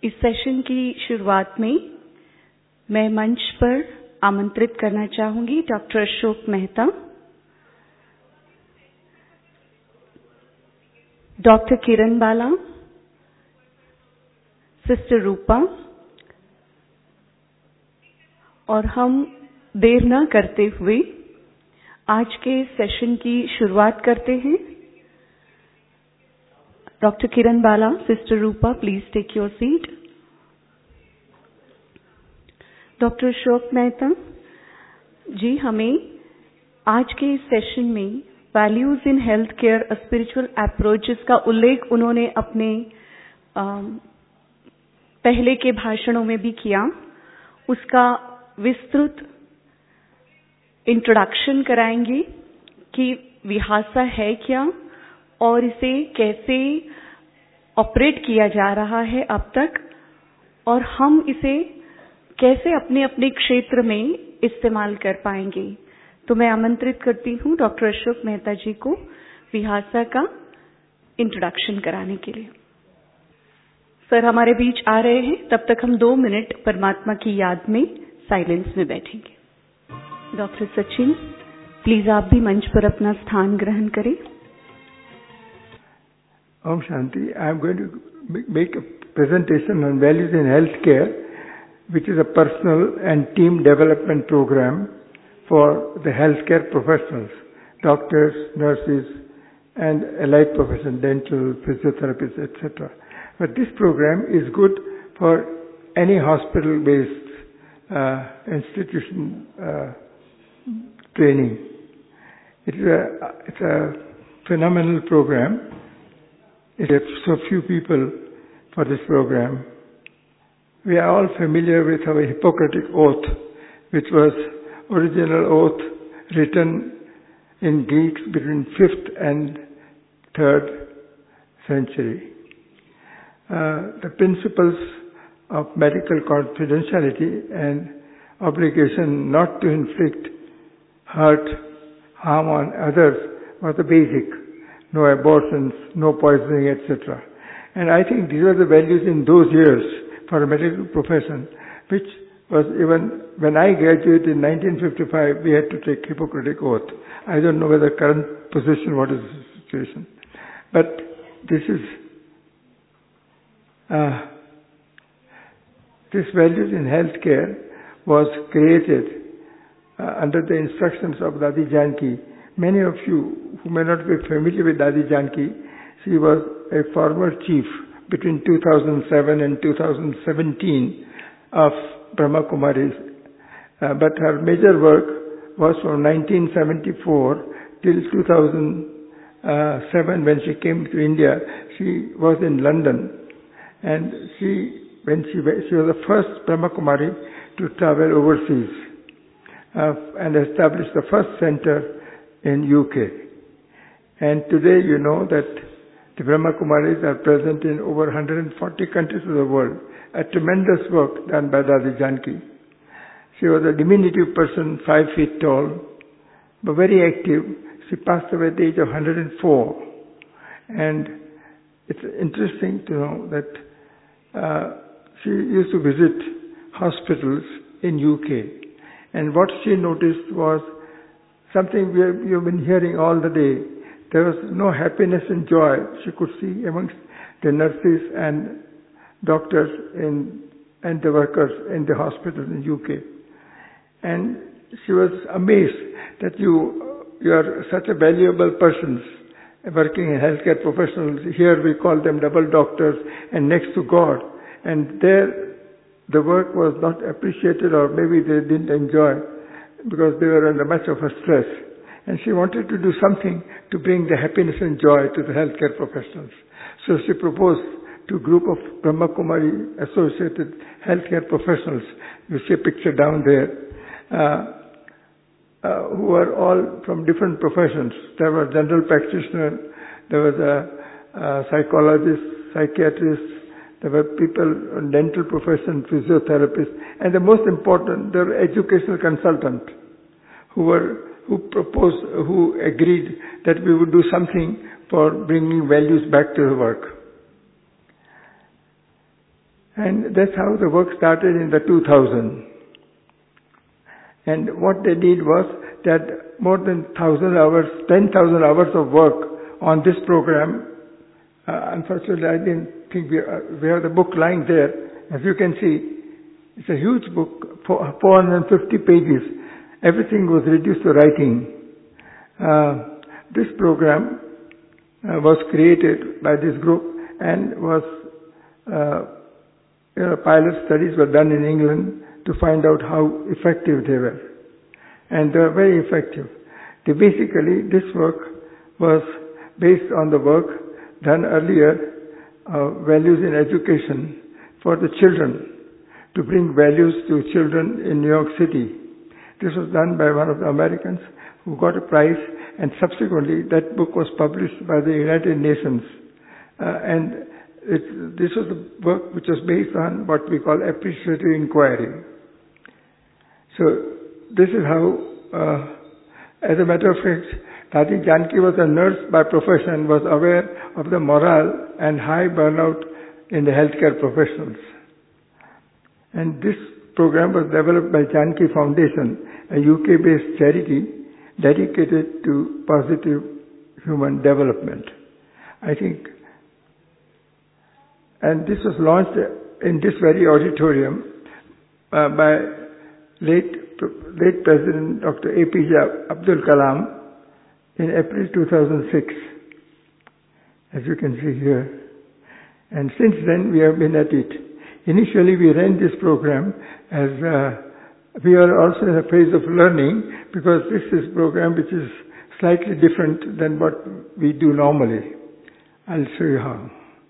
इस सेशन की शुरुआत में मैं मंच पर आमंत्रित करना चाहूंगी doctor Ashok Mehta, doctor Kiran Bala, sister Rupa, और हम देर न करते हुए आज के सेशन की शुरुआत करते हैं। Doctor Kiran Bala, sister Rupa, please take your seat. Doctor Ashok Mehta ji हमें आज के इस सेशन में values in health care spiritual approaches का उल्लेख उन्होंने अपने पहले के भाषणों में भी किया, उसका विस्तृत इंट्रोडक्शन कराएंगे कि विहासा है क्या और इसे कैसे ऑपरेट किया जा रहा है अब तक, और हम इसे कैसे अपने अपने क्षेत्र में इस्तेमाल कर पाएंगे। तो मैं आमंत्रित करती हूं डॉक्टर अशोक मेहता जी को विहासा का इंट्रोडक्शन कराने के लिए। सर हमारे बीच आ रहे हैं, तब तक हम 2 मिनट परमात्मा की याद में साइलेंस में बैठेंगे। डॉक्टर सचिन, प्लीज आप भी मंच पर अपना स्थान ग्रहण करें। Om Shanti. I am going to make a presentation on values in healthcare, which is a personal and team development program for the healthcare professionals, doctors, nurses, and allied professions, dental, physiotherapists, etc. But this program is good for any hospital-based institution training. It's a phenomenal program. It has so few people for this program. We are all familiar with our Hippocratic Oath, which was original oath written in Greek between 5th and 3rd century. The principles of medical confidentiality and obligation not to inflict hurt, harm on others was the basic. No abortions, no poisoning, etc. And I think these were the values in those years for a medical profession, which was even when I graduated in 1955, we had to take Hippocratic Oath. I don't know whether current position, what is the situation. But this is, this values in healthcare was created under the instructions of Dadi Janki. Many of you who may not be familiar with Dadi Janki, she was a former chief between 2007 and 2017 of Brahma Kumaris. But her major work was from 1974 till 2007 when she came to India. She was in London, and she was the first Brahma Kumari to travel overseas and establish the first center in UK. And today you know that the Brahma Kumaris are present in over 140 countries of the world. A tremendous work done by Dadi Janki. She was a diminutive person, 5 feet tall, but very active. She passed away at the age of 104. And it's interesting to know that she used to visit hospitals in UK. And what she noticed was something you've been hearing all the day. There was no happiness and joy she could see amongst the nurses and doctors and the workers in the hospitals in UK. And she was amazed that you are such a valuable persons working in healthcare professionals. Here we call them double doctors and next to God. And there the work was not appreciated, or maybe they didn't enjoy, because they were under much of a stress. And she wanted to do something to bring the happiness and joy to the healthcare professionals. So she proposed to a group of Brahma Kumari associated healthcare professionals, you see a picture down there, who were all from different professions. There were general practitioners, there was a psychologist, psychiatrist, there were people in dental profession, physiotherapists, and the most important, there were educational consultants who agreed that we would do something for bringing values back to the work. And that's how the work started in the 2000. And what they did was that more than 1,000 hours, 10,000 hours of work on this program. Unfortunately, I didn't think we have the book lying there. As you can see, it's a huge book, 450 pages. Everything was reduced to writing. This program was created by this group and was, pilot studies were done in England to find out how effective they were. And they were very effective. Basically, this work was based on the work done earlier, values in education for the children, to bring values to children in New York City. This was done by one of the Americans who got a prize, and subsequently that book was published by the United Nations. This was the work which was based on what we call appreciative inquiry. So this is how, as a matter of fact, Dadi Janki was a nurse by profession, was aware of the morale and high burnout in the healthcare professionals. And this program was developed by Janki Foundation, a UK-based charity dedicated to positive human development. I think, and this was launched in this very auditorium by late President Dr. APJ Abdul Kalam in April 2006, as you can see here. And since then we have been at it. Initially we ran this program as we are also in a phase of learning, because this is a program which is slightly different than what we do normally. I'll show you how.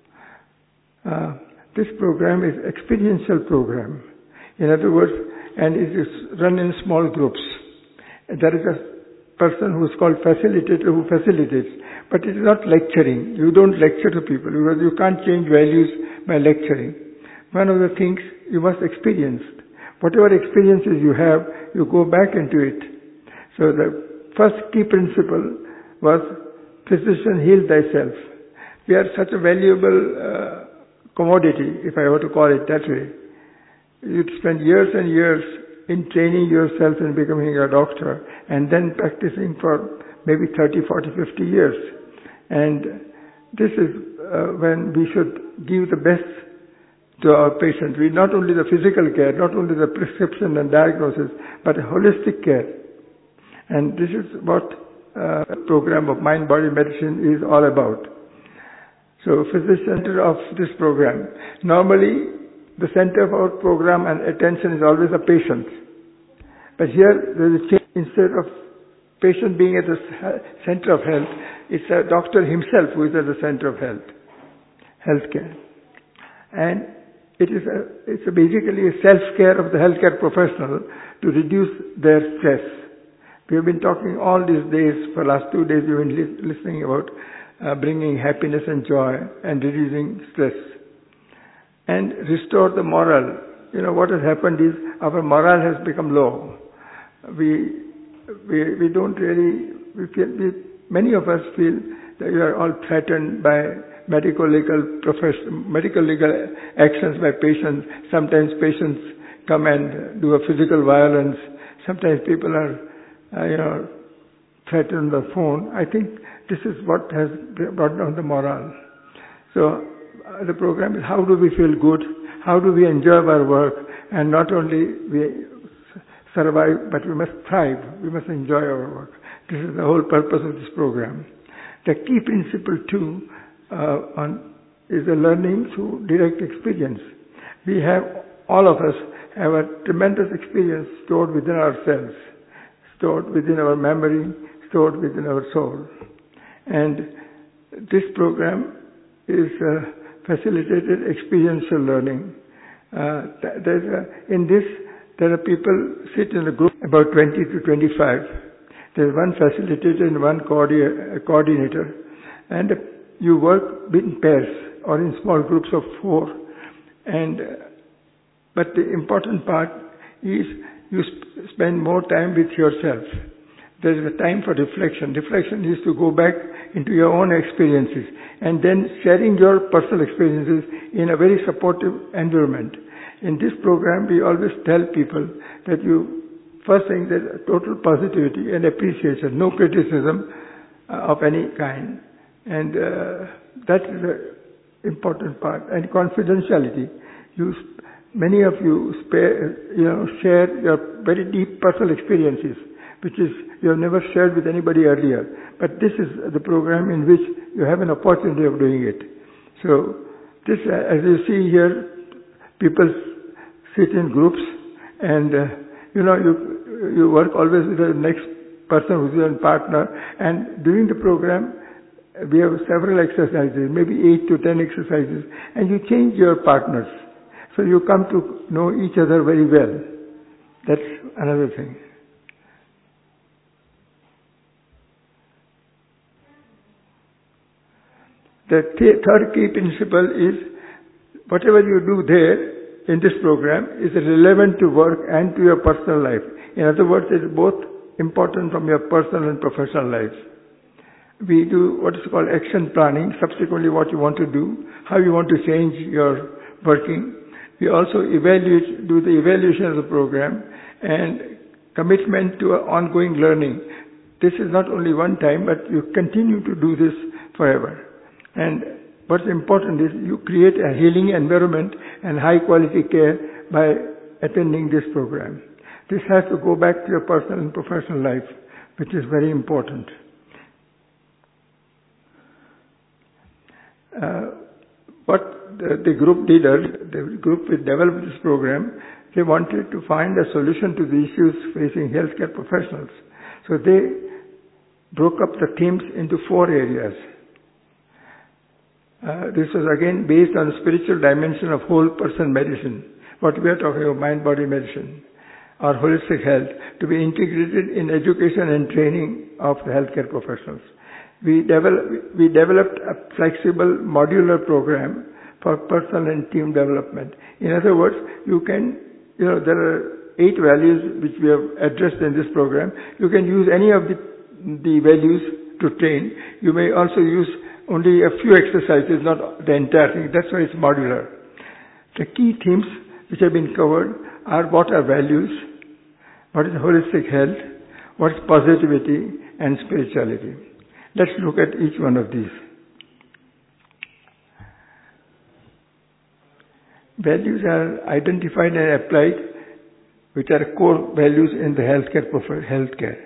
This program is experiential program. In other words, and it is run in small groups. There is a person who is called facilitator who facilitates, but it is not lecturing. You don't lecture to people because you can't change values by lecturing. One of the things you must experience. Whatever experiences you have, you go back into it. So the first key principle was physician, heal thyself. We are such a valuable commodity, if I were to call it that way. You'd spend years and years in training yourself in becoming a doctor and then practicing for maybe 30, 40, 50 years. And this is when we should give the best to our patients. We not only the physical care, not only the prescription and diagnosis, but holistic care. And this is what a program of mind-body medicine is all about. So physician center of this program. Normally, the center of our program and attention is always a patient. But here, there is a change. Instead of patient being at the center of health, it's a doctor himself who is at the center of healthcare. And it's basically a self-care of the healthcare professional to reduce their stress. We have been talking all these days, for the last 2 days we've been listening about bringing happiness and joy and reducing stress. And restore the morale. You know, what has happened is our morale has become low. We don't really, many of us feel that we are all threatened by medical legal actions by patients. Sometimes patients come and do a physical violence. Sometimes people are, threatened on the phone. I think this is what has brought down the morale. So the program is how do we feel good, how do we enjoy our work, and not only we survive, but we must thrive, we must enjoy our work. This is the whole purpose of this program. The key principle too is the learning through direct experience. We have, all of us have a tremendous experience stored within ourselves, stored within our memory, stored within our soul. And this program is facilitated experiential learning. In this, there are people sit in a group about 20 to 25. There's one facilitator and one coordinator. And you work in pairs or in small groups of 4. But the important part is you spend more time with yourself. There is a time for reflection. Reflection is to go back into your own experiences, and then sharing your personal experiences in a very supportive environment. In this program, we always tell people that first thing, there's total positivity and appreciation, no criticism of any kind. And that is the important part. And confidentiality. Many of you share your very deep personal experiences, which is you have never shared with anybody earlier. But this is the program in which you have an opportunity of doing it. So this, as you see here, people sit in groups, and you work always with the next person who's your partner. And during the program, we have several exercises, maybe 8 to 10 exercises, and you change your partners. So you come to know each other very well. That's another thing. The third key principle is whatever you do there in this program is relevant to work and to your personal life. In other words, it's both important from your personal and professional lives. We do what is called action planning, subsequently what you want to do, how you want to change your working. We also do the evaluation of the program and commitment to ongoing learning. This is not only one time, but you continue to do this forever. And what's important is you create a healing environment and high quality care by attending this program. This has to go back to your personal and professional life, which is very important. The group leaders, the group which developed this program, they wanted to find a solution to the issues facing healthcare professionals. So they broke up the themes into 4 areas. This was again based on the spiritual dimension of whole person medicine, what we are talking about, mind-body medicine, or holistic health, to be integrated in education and training of the healthcare professionals. We developed a flexible modular program for personal and team development. In other words, there are 8 values which we have addressed in this program. You can use any of the values to train. You may also use only a few exercises, not the entire thing. That's why it's modular. The key themes which have been covered are what are values, what is holistic health, what is positivity, and spirituality. Let's look at each one of these. Values are identified and applied, which are core values in the healthcare.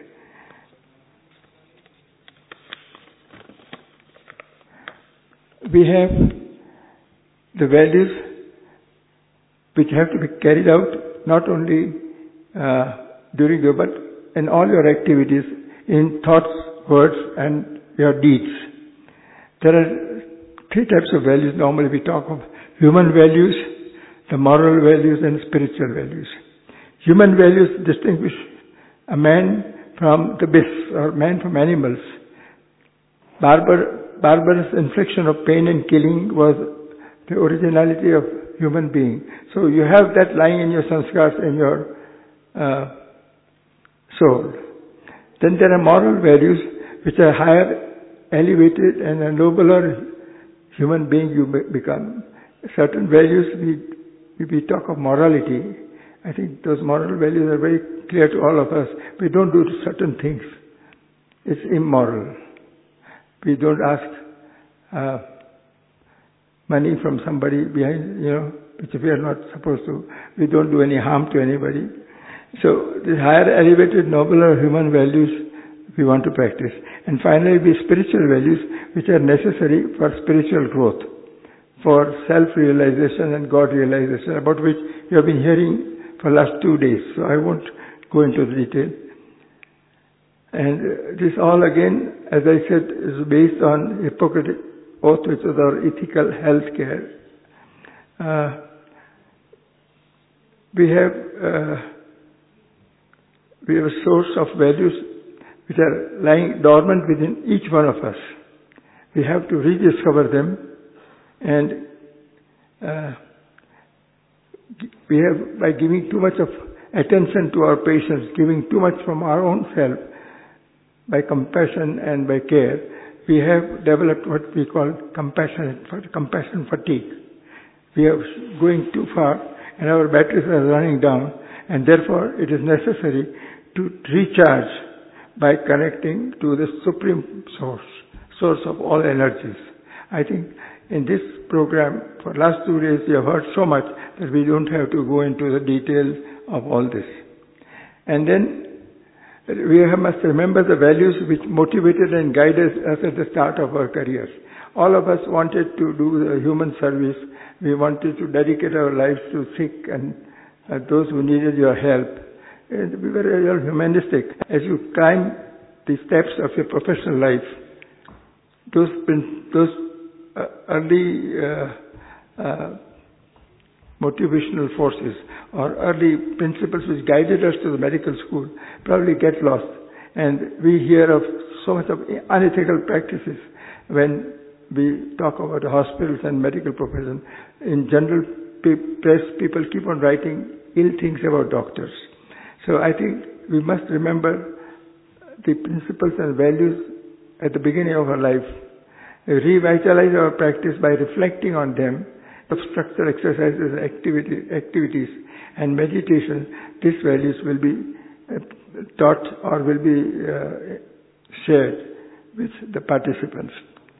We have the values which have to be carried out not only during your, but in all your activities, in thoughts, words, and your deeds. There are 3 types of values normally we talk of: human values, the moral values, and spiritual values. Human values distinguish a man from the beasts, or man from animals. Barbarous infliction of pain and killing was the originality of human being. So you have that lying in your sanskars, in your soul. Then there are moral values which are higher, elevated, and a nobler human being you become. Certain values, we talk of morality. I think those moral values are very clear to all of us. We don't do certain things. It's immoral. We don't ask money from somebody behind, which we are not supposed to. We don't do any harm to anybody. So the higher, elevated, nobler human values we want to practice. And finally, the spiritual values which are necessary for spiritual growth, for self-realization and God-realization, about which you have been hearing for the last 2 days. So I won't go into the detail. And this all again, as I said, is based on Hippocratic Oath, which is our ethical health care. We have a source of values which are lying dormant within each one of us. We have to rediscover them, and we have, by giving too much of attention to our patients, giving too much from our own self, by compassion and by care, we have developed what we call compassion fatigue. We are going too far and our batteries are running down, and therefore it is necessary to recharge by connecting to the supreme source of all energies. I think in this program, for last 2 days, we have heard so much that we don't have to go into the details of all this. And then we must remember the values which motivated and guided us at the start of our careers. All of us wanted to do the human service. We wanted to dedicate our lives to sick and those who needed your help. And we were real humanistic. As you climb the steps of your professional life, those early motivational forces or early principles which guided us to the medical school probably get lost. And we hear of so much of unethical practices when we talk about hospitals and medical profession. In general press, people keep on writing ill things about doctors. So I think we must remember the principles and values at the beginning of our life, revitalize our practice by reflecting on them, of structural exercises, activities, and meditation. These values will be taught or will be shared with the participants.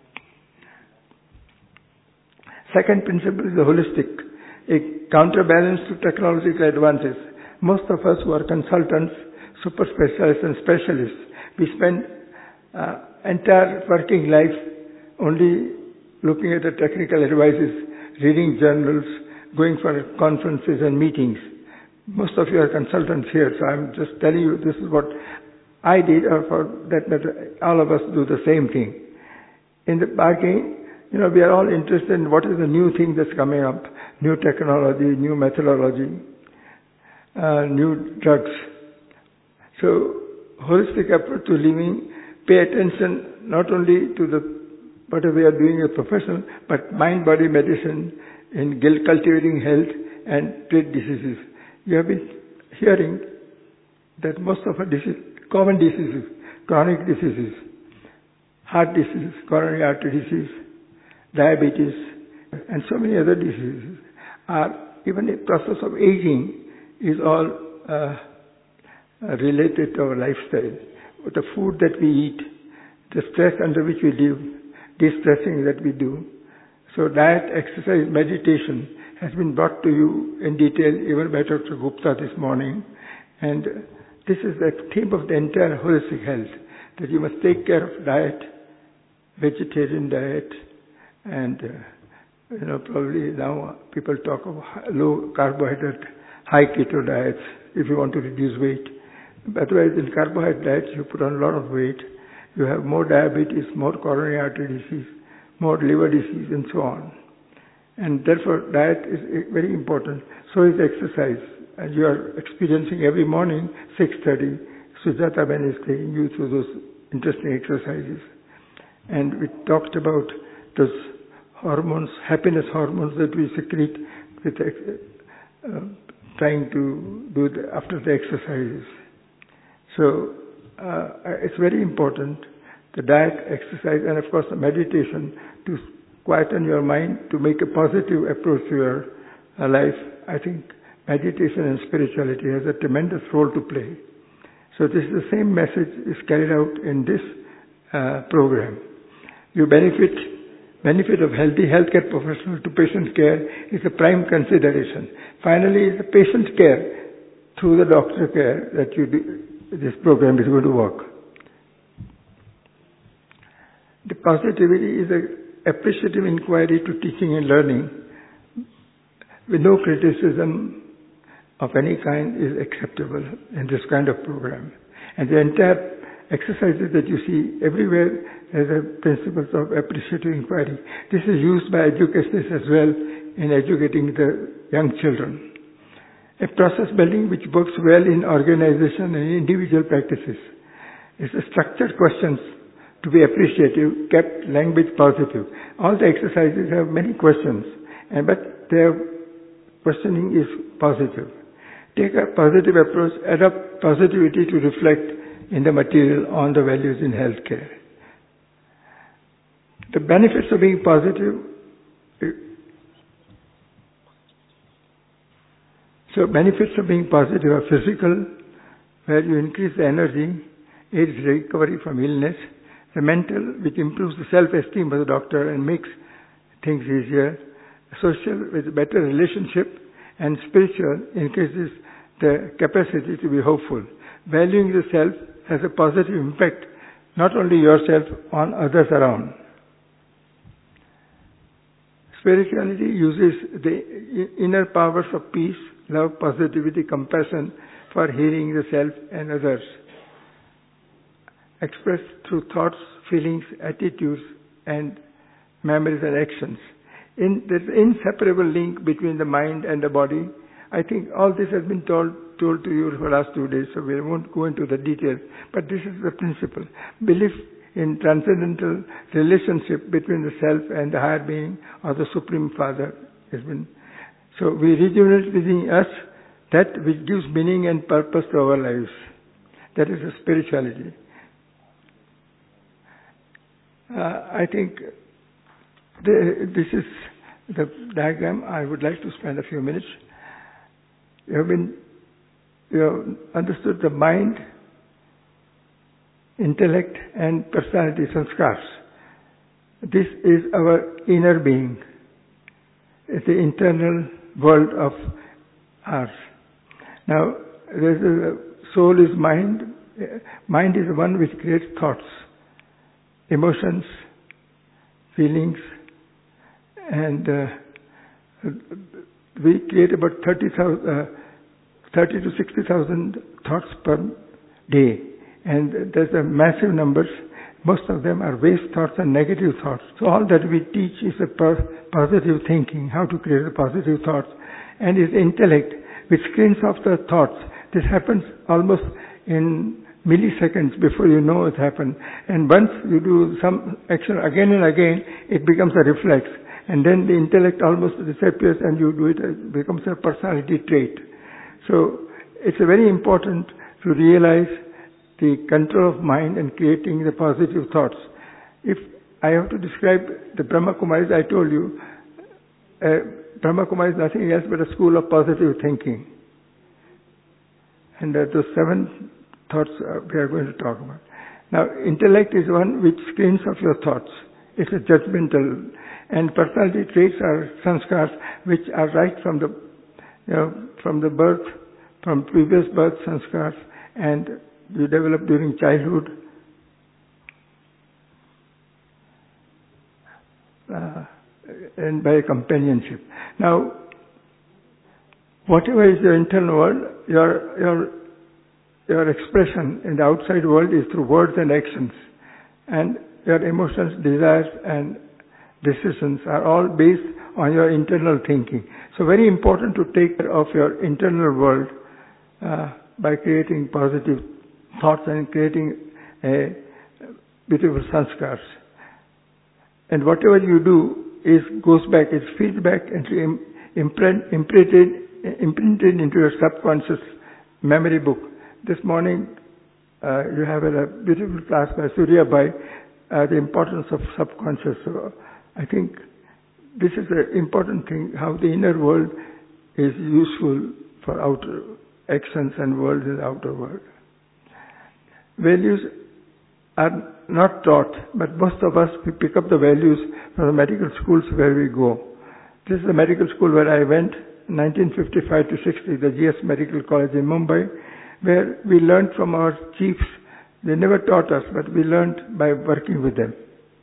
Second principle is the holistic, a counterbalance to technological advances. Most of us who are consultants, super specialists and specialists, we spend entire working life only looking at the technical advices, reading journals, going for conferences and meetings. Most of you are consultants here, so I'm just telling you this is what I did, or for that matter, all of us do the same thing. In the bargain, we are all interested in what is the new thing that's coming up, new technology, new methodology, new drugs. So, holistic approach to living, pay attention not only to what we are doing as professional, but mind-body medicine in cultivating health and treat diseases. You have been hearing that most of our common diseases, chronic diseases, heart disease, coronary artery disease, diabetes, and so many other diseases are, even a process of aging is all related to our lifestyle. The food that we eat, the stress under which we live, de-stressing that we do. So diet, exercise, meditation has been brought to you in detail even by Dr. Gupta this morning. And this is the theme of the entire holistic health, that you must take care of diet, vegetarian diet, and probably now people talk of low carbohydrate, high keto diets if you want to reduce weight. Otherwise, in carbohydrate diets, you put on a lot of weight. You have more diabetes, more coronary artery disease, more liver disease, and so on. And therefore, diet is very important. So is exercise. And you are experiencing every morning, 6:30, Sujata Ben is taking you through those interesting exercises. And we talked about those hormones, happiness hormones that we secrete with trying to do after the exercises. So it's very important, the diet, exercise, and of course the meditation to quieten your mind, to make a positive approach to your life. I think meditation and spirituality has a tremendous role to play. So this is the same message is carried out in this program. You benefit of healthy healthcare professional to patient care is a prime consideration. Finally, the patient care through the doctor care that you do, this program is going to work. The positivity is an appreciative inquiry to teaching and learning with no criticism of any kind is acceptable in this kind of program. And the entire exercises that you see everywhere as a principles of appreciative inquiry. This is used by educationists as well in educating the young children. A process building which works well in organization and individual practices. It's a structured questions to be appreciative, kept language positive. All the exercises have many questions, but their questioning is positive. Take a positive approach, adopt positivity to reflect in the material on the values in healthcare. The benefits of being positive. So benefits of being positive are physical, where you increase the energy, aids recovery from illness. The mental, which improves the self-esteem of the doctor and makes things easier. Social, with better relationship. And spiritual, increases the capacity to be hopeful. Valuing the self has a positive impact, not only yourself, on others around. Spirituality uses the inner powers of peace, love, positivity, compassion for healing the self and others, expressed through thoughts, feelings, attitudes, and memories and actions. There's an inseparable link between the mind and the body. I think all this has been told to you for the last 2 days, so we won't go into the details. But this is the principle. Belief in transcendental relationship between the self and the higher being or the Supreme Father has been. So we rejuvenate within us that which gives meaning and purpose to our lives. That is the spirituality. I think this is the diagram. I would like to spend a few minutes. You have understood the mind, intellect, and personality, sanskars. This is our inner being. It's the internal world of ours. Now, soul is mind. Mind is the one which creates thoughts, emotions, feelings, and we create about 30 to 60,000 thoughts per day. And there's a massive numbers. Most of them are waste thoughts and negative thoughts. So all that we teach is a positive thinking, how to create a positive thoughts. And is intellect, which screens off the thoughts. This happens almost in milliseconds before you know it happened. And once you do some action again and again, it becomes a reflex. And then the intellect almost disappears and you do it, it becomes a personality trait. So it's very important to realize the control of mind and creating the positive thoughts. If I have to describe the Brahma Kumaris, I told you, Brahma Kumari is nothing else but a school of positive thinking. And those 7 thoughts we are going to talk about. Now, intellect is one which screens off your thoughts. It's a judgmental. And personality traits are sanskars, which are right from the birth, from previous birth sanskars, and you develop during childhood. And by companionship. Now, whatever is your internal world, your expression in the outside world is through words and actions. And your emotions, desires, and decisions are all based on your internal thinking. So very important to take care of your internal world by creating positive thoughts and creating a beautiful sanskars. And whatever you do goes back, it's feedback and imprinted into your subconscious memory book. This morning, you have a beautiful class by Surya Bhai, the importance of subconscious. So I think this is an important thing, how the inner world is useful for outer actions and worlds in the outer world. Values are not taught, but most of us, we pick up the values from the medical schools where we go. This is the medical school where I went, 1955 to 60, the GS Medical College in Mumbai, where we learned from our chiefs. They never taught us, but we learned by working with them.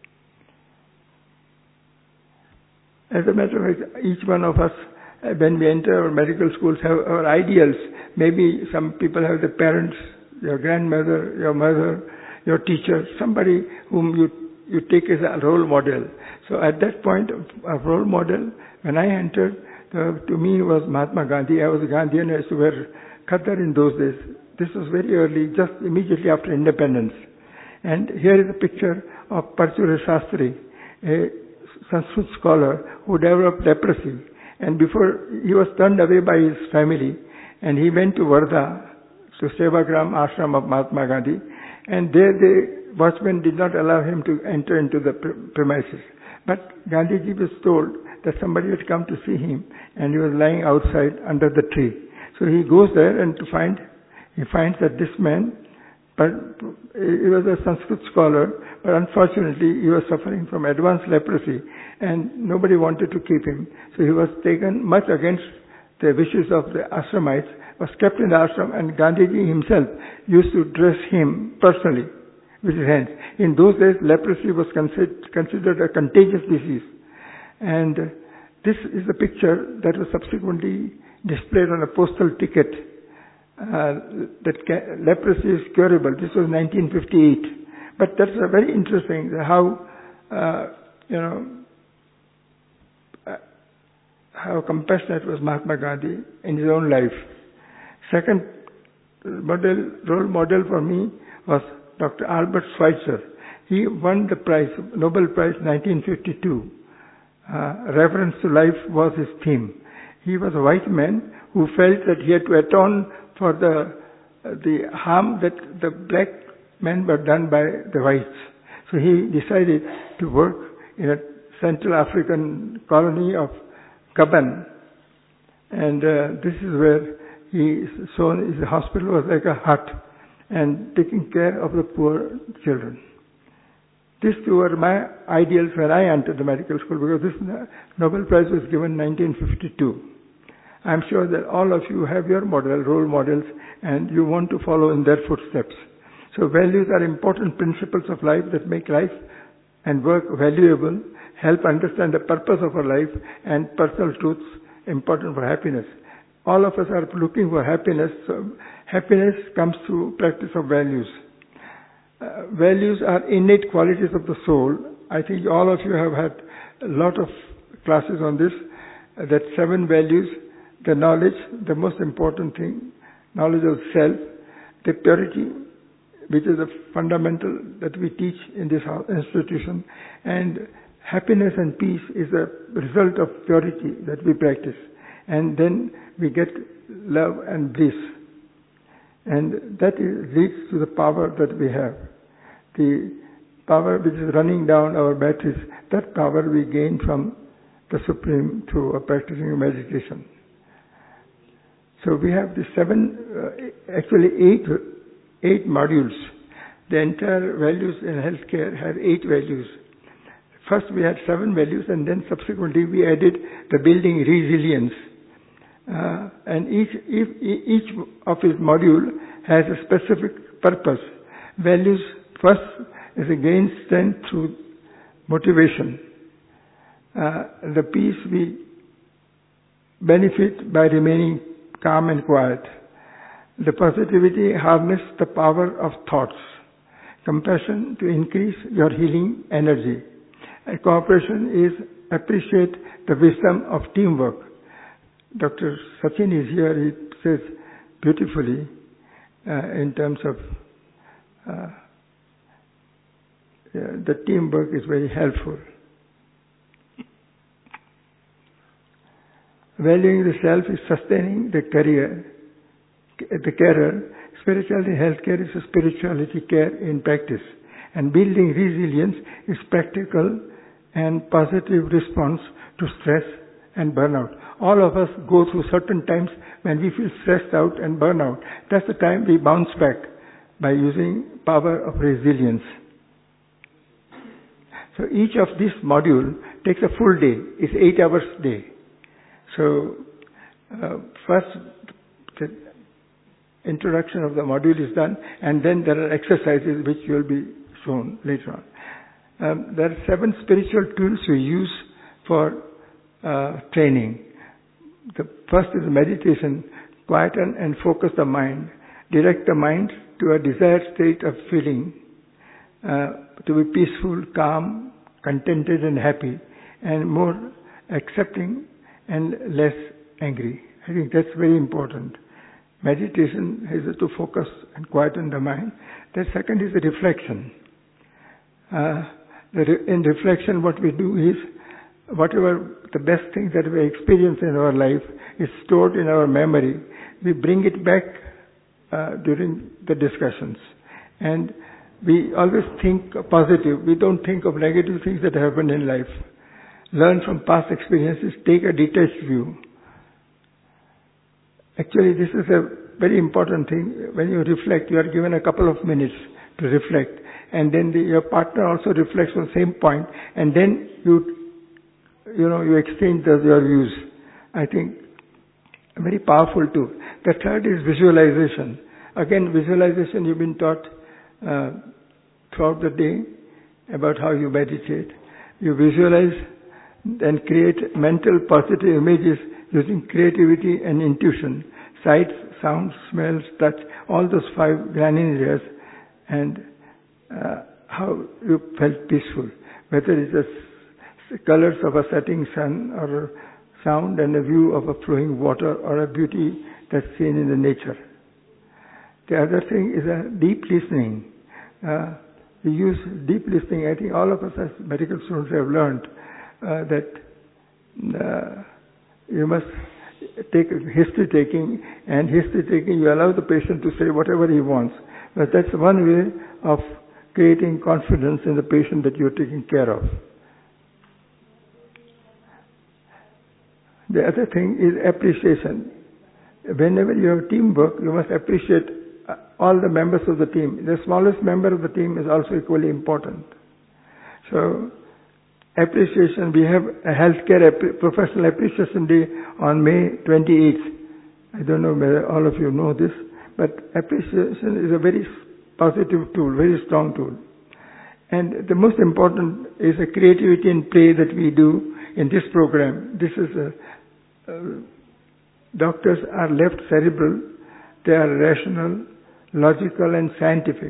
As a matter of fact, each one of us, when we enter our medical schools, have our ideals. Maybe some people have the parents, your grandmother, your mother, your teacher, somebody whom you take as a role model. So at that point, a role model, when I entered, to me was Mahatma Gandhi. I was a Gandhian. I used to wear khatar in those days. This was very early, just immediately after independence. And here is a picture of Parchure Shastri, a Sanskrit scholar who developed leprosy. And before, he was turned away by his family, and he went to Wardha, to Sevagram ashram of Mahatma Gandhi. And there they watchman did not allow him to enter into the premises. But Gandhiji was told that somebody had come to see him and he was lying outside under the tree. So he goes there and he finds that this man, but he was a Sanskrit scholar, but unfortunately he was suffering from advanced leprosy and nobody wanted to keep him. So he was taken much against the wishes of the ashramites, was kept in the ashram, and Gandhiji himself used to dress him personally with his hands. In those days, leprosy was considered a contagious disease. And this is the picture that was subsequently displayed on a postal ticket that leprosy is curable. This was 1958. But that's very interesting how, how compassionate was Mahatma Gandhi in his own life. Second role model for me was Dr. Albert Schweitzer. He won the prize, Nobel Prize 1952. Reverence to life was his theme. He was a white man who felt that he had to atone for the harm that the black men were done by the whites. So he decided to work in a Central African colony of Gabon. And this is where his hospital was like a hut and taking care of the poor children. These two were my ideals when I entered the medical school, because this Nobel Prize was given in 1952. I'm sure that all of you have your role models, and you want to follow in their footsteps. So values are important principles of life that make life and work valuable, help understand the purpose of our life, and personal truths important for happiness. All of us are looking for happiness, so happiness comes through practice of values. Values are innate qualities of the soul. I think all of you have had a lot of classes on this, that 7 values: the knowledge, the most important thing, knowledge of self, the purity, which is a fundamental that we teach in this institution, and happiness and peace is a result of purity that we practice. And then we get love and bliss. And that leads to the power that we have. The power which is running down our batteries, that power we gain from the Supreme through practicing meditation. So we have the 8 modules. The entire values in healthcare have 8 values. First we had 7 values, and then subsequently we added the building resilience. And each of his module has a specific purpose. Values first is to gain strength through motivation. The peace we benefit by remaining calm and quiet. The positivity harness the power of thoughts. Compassion to increase your healing energy. And cooperation is appreciate the wisdom of teamwork. Dr. Sachin is here. He says beautifully in terms of the teamwork is very helpful. Valuing the self is sustaining the career. Spirituality healthcare is a spirituality care in practice. And building resilience is practical and positive response to stress and burnout. All of us go through certain times when we feel stressed out and burnout. That's the time we bounce back by using power of resilience. So each of this module takes a full day. It's 8 hours a day. So first the introduction of the module is done, and then there are exercises which will be shown later on. There are 7 spiritual tools we use for training. The first is meditation. Quieten and focus the mind. Direct the mind to a desired state of feeling, to be peaceful, calm, contented and happy, and more accepting and less angry. I think that's very important. Meditation is to focus and quieten the mind. The second is the reflection. In reflection, what we do is, whatever the best things that we experience in our life is stored in our memory. We bring it back during the discussions. And We always think positive. We don't think of negative things that happen in life. Learn from past experiences. Take a detached view. Actually, this is a very important thing. When you reflect, you are given a couple of minutes to reflect. And then your partner also reflects on the same point. And then you exchange your views. I think a very powerful tool. The third is visualization. Again, visualization you've been taught throughout the day about how you meditate. You visualize and create mental positive images using creativity and intuition. Sights, sounds, smells, touch, all those 5 grand areas, and how you felt peaceful. Whether it's the colors of a setting sun, or a sound and a view of a flowing water, or a beauty that's seen in the nature. The other thing is a deep listening. We use deep listening. I think all of us as medical students have learned that you must take history taking, and history taking you allow the patient to say whatever he wants. But that's one way of creating confidence in the patient that you're taking care of. The other thing is appreciation. Whenever you have teamwork, you must appreciate all the members of the team. The smallest member of the team is also equally important. So, appreciation. We have a healthcare professional appreciation day on May 28th. I don't know whether all of you know this, but appreciation is a very positive tool, very strong tool. And the most important is the creativity and play that we do in this program. This is doctors are left cerebral. They are rational, logical, and scientific.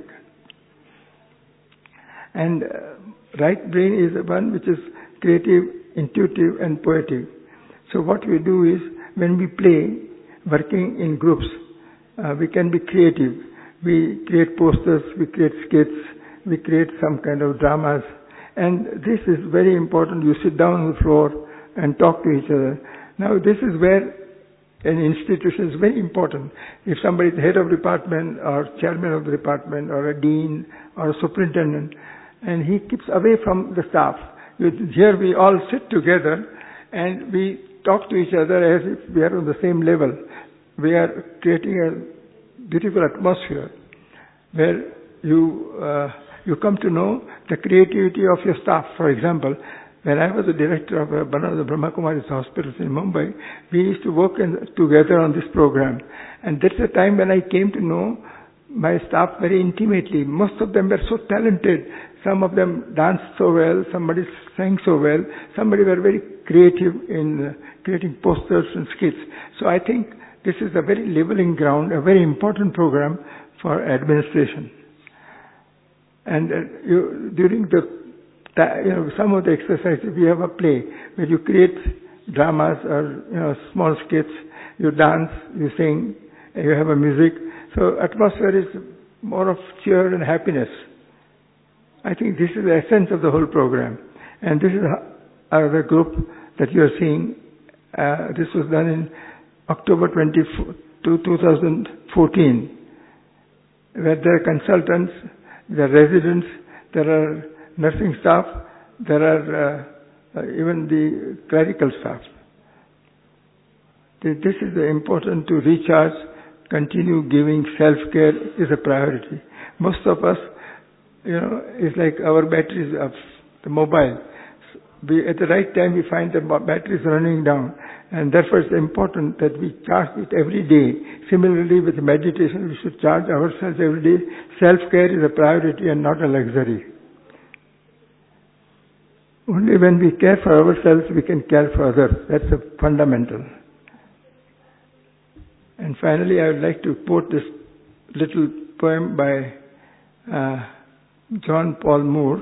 And right brain is the one which is creative, intuitive, and poetic. So what we do is, when we play, working in groups, we can be creative. We create posters, we create skits, we create some kind of dramas. And this is very important. You sit down on the floor and talk to each other. Now this is where an institution is very important. If somebody is head of department, or chairman of the department, or a dean, or a superintendent, and he keeps away from the staff. Here we all sit together and we talk to each other as if we are on the same level. We are creating a beautiful atmosphere where you come to know the creativity of your staff. For example, when I was the director of one of the Brahma Kumaris hospitals in Mumbai, we used to work together on this program. And that's the time when I came to know my staff very intimately. Most of them were so talented. Some of them danced so well, somebody sang so well, somebody were very creative in creating posters and skits. So I think this is a very leveling ground, a very important program for administration. And during some of the exercises, we have a play where you create dramas or small skits, you dance, you sing, you have a music. So atmosphere is more of cheer and happiness. I think this is the essence of the whole program. And this is the group that you are seeing. This was done in October 2014. Where there are consultants, there are residents, there are nursing staff, there are even the clerical staff. This is important to recharge, continue giving. Self-care is a priority. Most of us, it's like our batteries of the mobile. At the right time we find the batteries running down, and therefore it's important that we charge it every day. Similarly with meditation, we should charge ourselves every day. Self-care is a priority and not a luxury. Only when we care for ourselves, we can care for others. That's a fundamental. And finally, I would like to quote this little poem by John Paul Moore.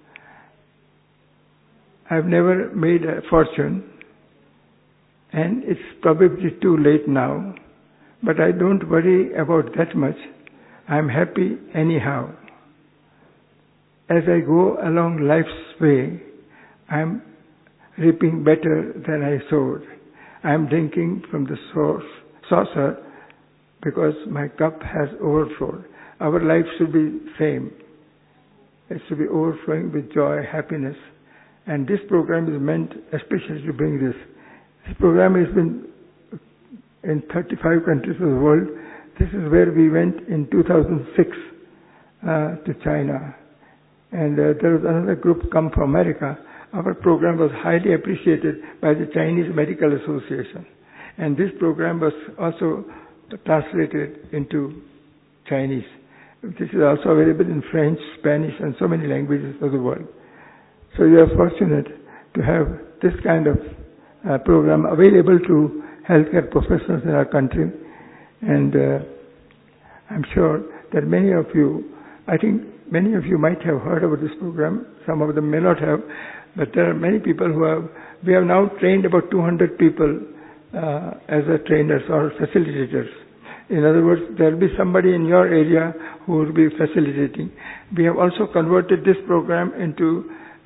I've never made a fortune, and it's probably too late now, but I don't worry about that much. I'm happy anyhow. As I go along life's way, I'm reaping better than I sowed. I'm drinking from the saucer because my cup has overflowed. Our life should be the same. It should be overflowing with joy, happiness. And this program is meant especially to bring this. This program has been in 35 countries of the world. This is where we went in 2006 to China. And there was another group come from America. Our program was highly appreciated by the Chinese Medical Association. And this program was also translated into Chinese. This is also available in French, Spanish, and so many languages of the world. So we are fortunate to have this kind of program available to healthcare professionals in our country. And I'm sure that many of you might have heard about this program. Some of them may not have, but there are many people we have now trained about 200 people as trainers or facilitators. In other words, there will be somebody in your area who will be facilitating. We have also converted this program into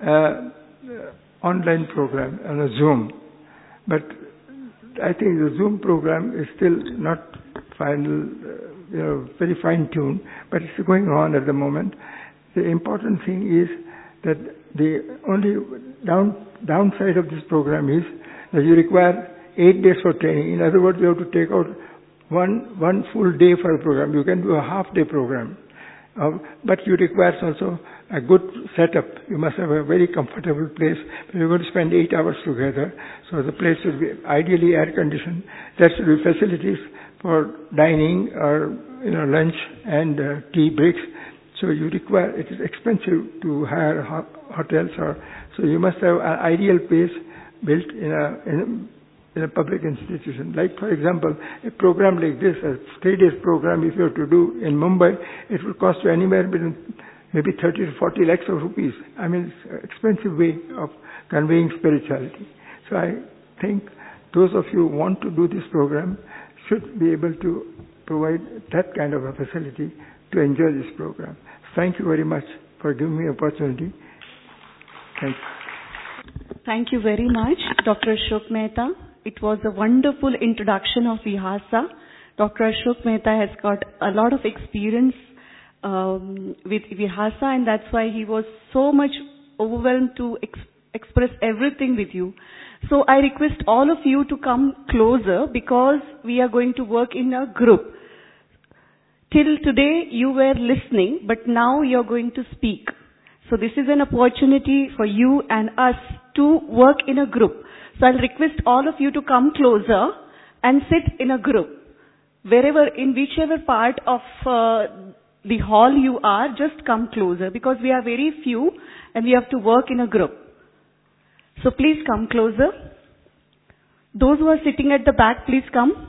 online program on a Zoom. But I think the Zoom program is still not final, very fine-tuned, but it's going on at the moment. The important thing is that the only downside of this program is that you require 8 days for training. In other words, you have to take out one full day for a program. You can do a half-day program. But you require also a good setup. You must have a very comfortable place. You're going to spend 8 hours together. So the place should be ideally air-conditioned. There should be facilities for dining or lunch and tea breaks. So you require, it is expensive to hire hotels, so you must have an ideal place built in a public institution. Like, for example, a program like this, a 3 days program, if you have to do in Mumbai, it will cost you anywhere between maybe 30 to 40 lakhs of rupees. I mean, it's an expensive way of conveying spirituality. So I think those of you who want to do this program should be able to provide that kind of a facility to enjoy this program. Thank you very much for giving me the opportunity. Thank you. Thank you very much, Dr. Ashok Mehta. It was a wonderful introduction of Vihasa. Dr. Ashok Mehta has got a lot of experience with Vihasa, and that's why he was so much overwhelmed to express everything with you. So I request all of you to come closer because we are going to work in a group. Till today you were listening, but now you're going to speak. So this is an opportunity for you and us to work in a group. So I'll request all of you to come closer and sit in a group. In whichever part of the hall you are, just come closer because we are very few and we have to work in a group. So please come closer. Those who are sitting at the back, please come.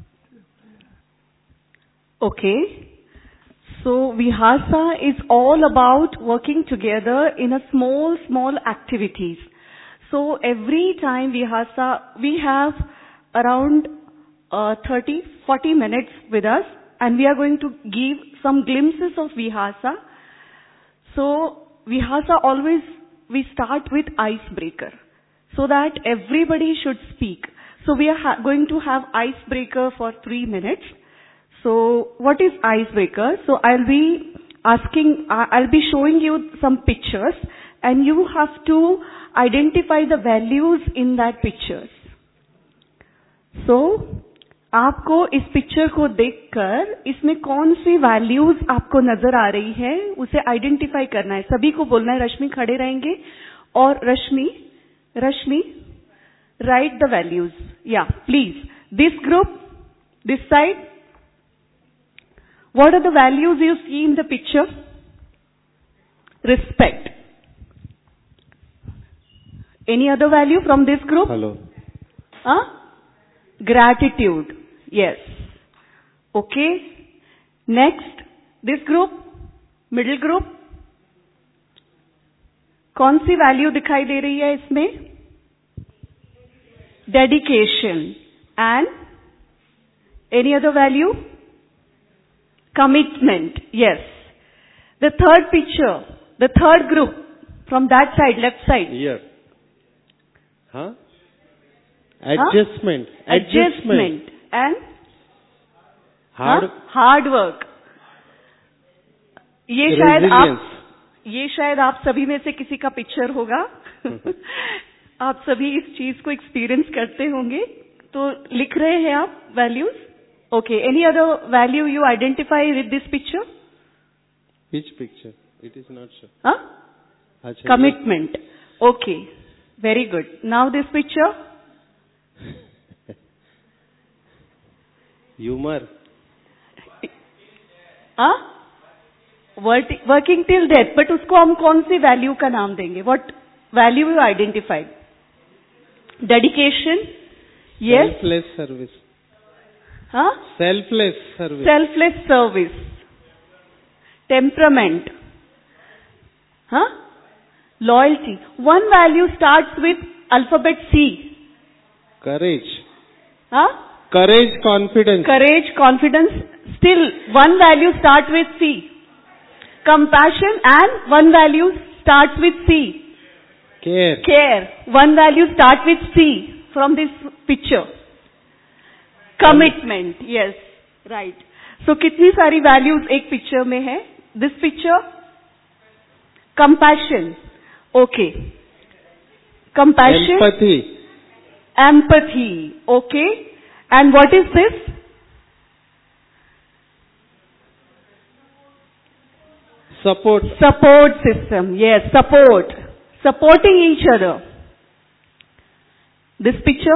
Okay. So Vihasa is all about working together in a small activities. So every time Vihasa, we have around 30-40 minutes with us, and we are going to give some glimpses of Vihasa. So Vihasa always, we start with icebreaker, so that everybody should speak. So we are going to have icebreaker for 3 minutes. So what is icebreaker? So I'll be showing you some pictures and you have to identify the values in that pictures. So आपको इस picture को देखकर इसमें कौन सी values आपको नजर आ रही है उसे आइडेंटिफाई करना है. सभी को बोलना है. रश्मि खड़े रहेंगे और रश्मि write the values. Yeah, please. This group, this side. What are the values you see in the picture? Respect. Any other value from this group? Hello. Gratitude. Yes. Okay. Next, this group, middle group. कौन सी value दिखाई दे रही है इसमें? Dedication. And any other value? Commitment. Yes. The third picture, the third group, from that side, left side. Here. Huh? Adjustment. Huh? Adjustment. And? Hard work. ये शायद आप ये शायद आप सभी में से किसी का पिक्चर होगा। आप सभी इस चीज को एक्सपीरियंस करते होंगे। तो लिख रहे हैं आप values? Okay, any other value you identify with this picture? Which picture? It is not sure. हाँ? अच्छा, Commitment. Okay, very good. Now this picture? Humor. हाँ? Working till death, but उसको हम कौन सी वैल्यू का नाम देंगे? What value you identified? Dedication? Yes. Selfless service. हाँ? Selfless service. Selfless service. Temperament. Huh? Loyalty. One value starts with alphabet C. Courage. Huh? Courage, confidence. Courage, confidence. Still, one value starts with C. Compassion, and one value starts with C. Care. Care. One value starts with C from this picture. Commitment. Yes. Right. So, कितनी सारी values एक picture में है? This picture? Compassion. Okay. Compassion. Empathy. Empathy. Okay. And what is this? Support. Support system. Yes, support. Supporting each other. This picture?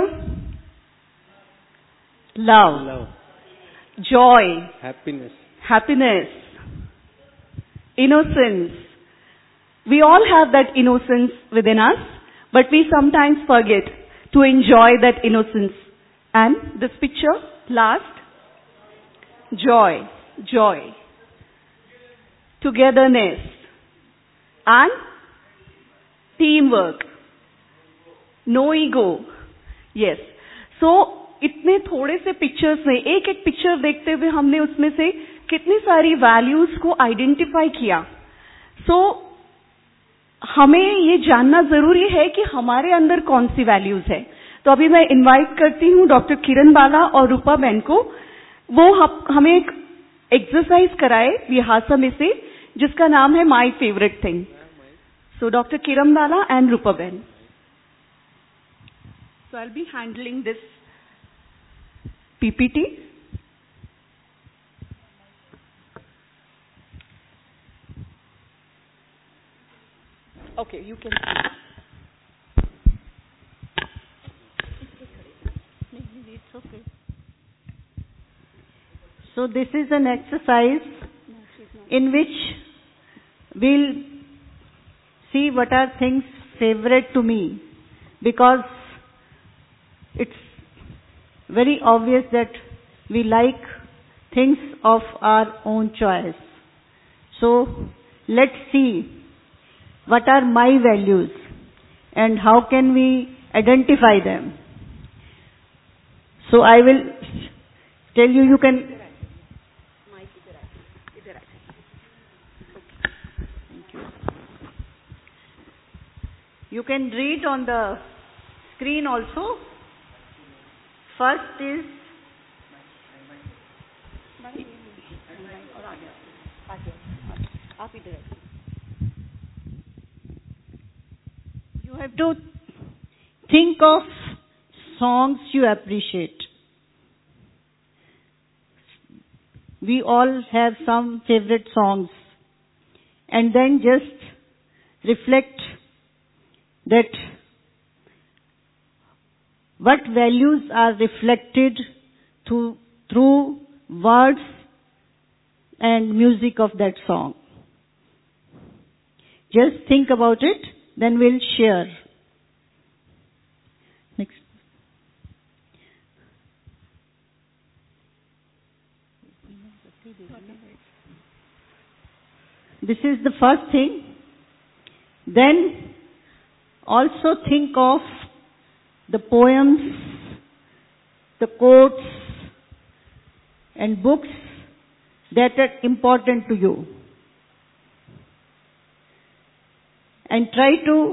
Love. Love. Joy. Happiness. Happiness. Innocence. We all have that innocence within us, but we sometimes forget to enjoy that innocence. And this picture, last, joy, joy, togetherness, and teamwork, no ego. Yes. So, इतने थोड़े से pictures में एक एक picture देखते हुए हमने उसमें से कितनी सारी वैल्यूज को आइडेंटिफाई किया। सो हमें ये जानना जरूरी है कि हमारे अंदर कौन सी वैल्यूज है। तो अभी मैं इनवाइट करती हूँ डॉक्टर किरण बाला और रूपा बहन को, वो हमें एक एक्सरसाइज कराए विहासा में से, जिसका नाम है my favourite thing. So doctor Kiran Bala and Rupa बहन। So I will be handling this PPT. Okay, you can. It's okay. So this is an exercise in which we'll see what are things favorite to me, because it's very obvious that we like things of our own choice. So let's see what are my values and how can we identify them. So I will tell you, you can. You can read on the screen also. First is you have to think of songs you appreciate. We all have some favorite songs, and then just reflect that what values are reflected through words and music of that song. Just think about it, then we'll share. Next. This is the first thing. Then also think of the poems, the quotes, and books that are important to you. And try to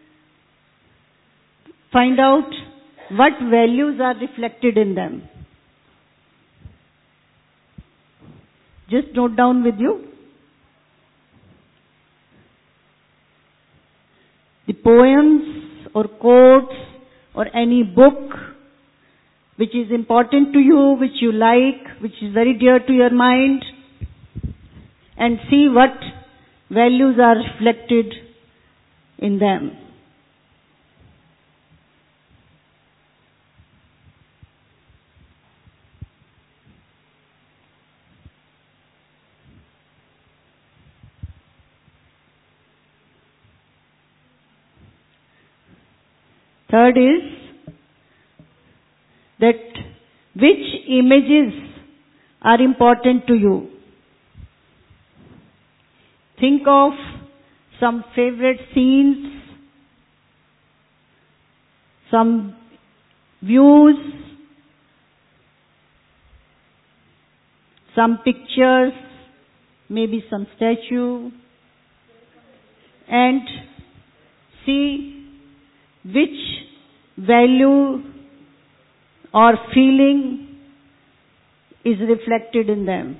find out what values are reflected in them. Just note down with you. or quotes or any book which is important to you, which you like, which is very dear to your mind, and see what values are reflected in them. Third is that which images are important to you. Think of some favorite scenes, some views, some pictures, maybe some statue, and see which value or feeling is reflected in them.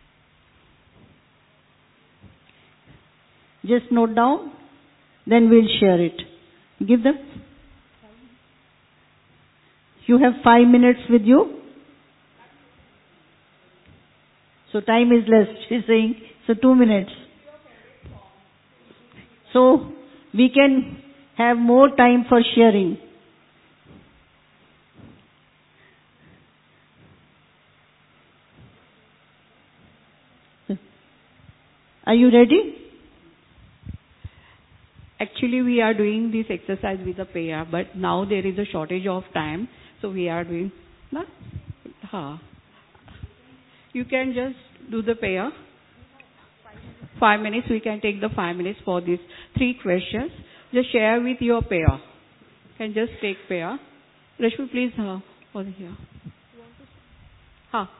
Just note down, then we'll share it. Give them. You have 5 minutes with you. So time is less, she's saying. So 2 minutes. So we can have more time for sharing. Are you ready? Actually, we are doing this exercise with a pair, but now there is a shortage of time, so we are doing. Na? Ha. You can just do the pair. 5 minutes. We can take the 5 minutes for these 3 questions. Just share with your pair. Can just take pair. Rashmi, please, over here. Ha.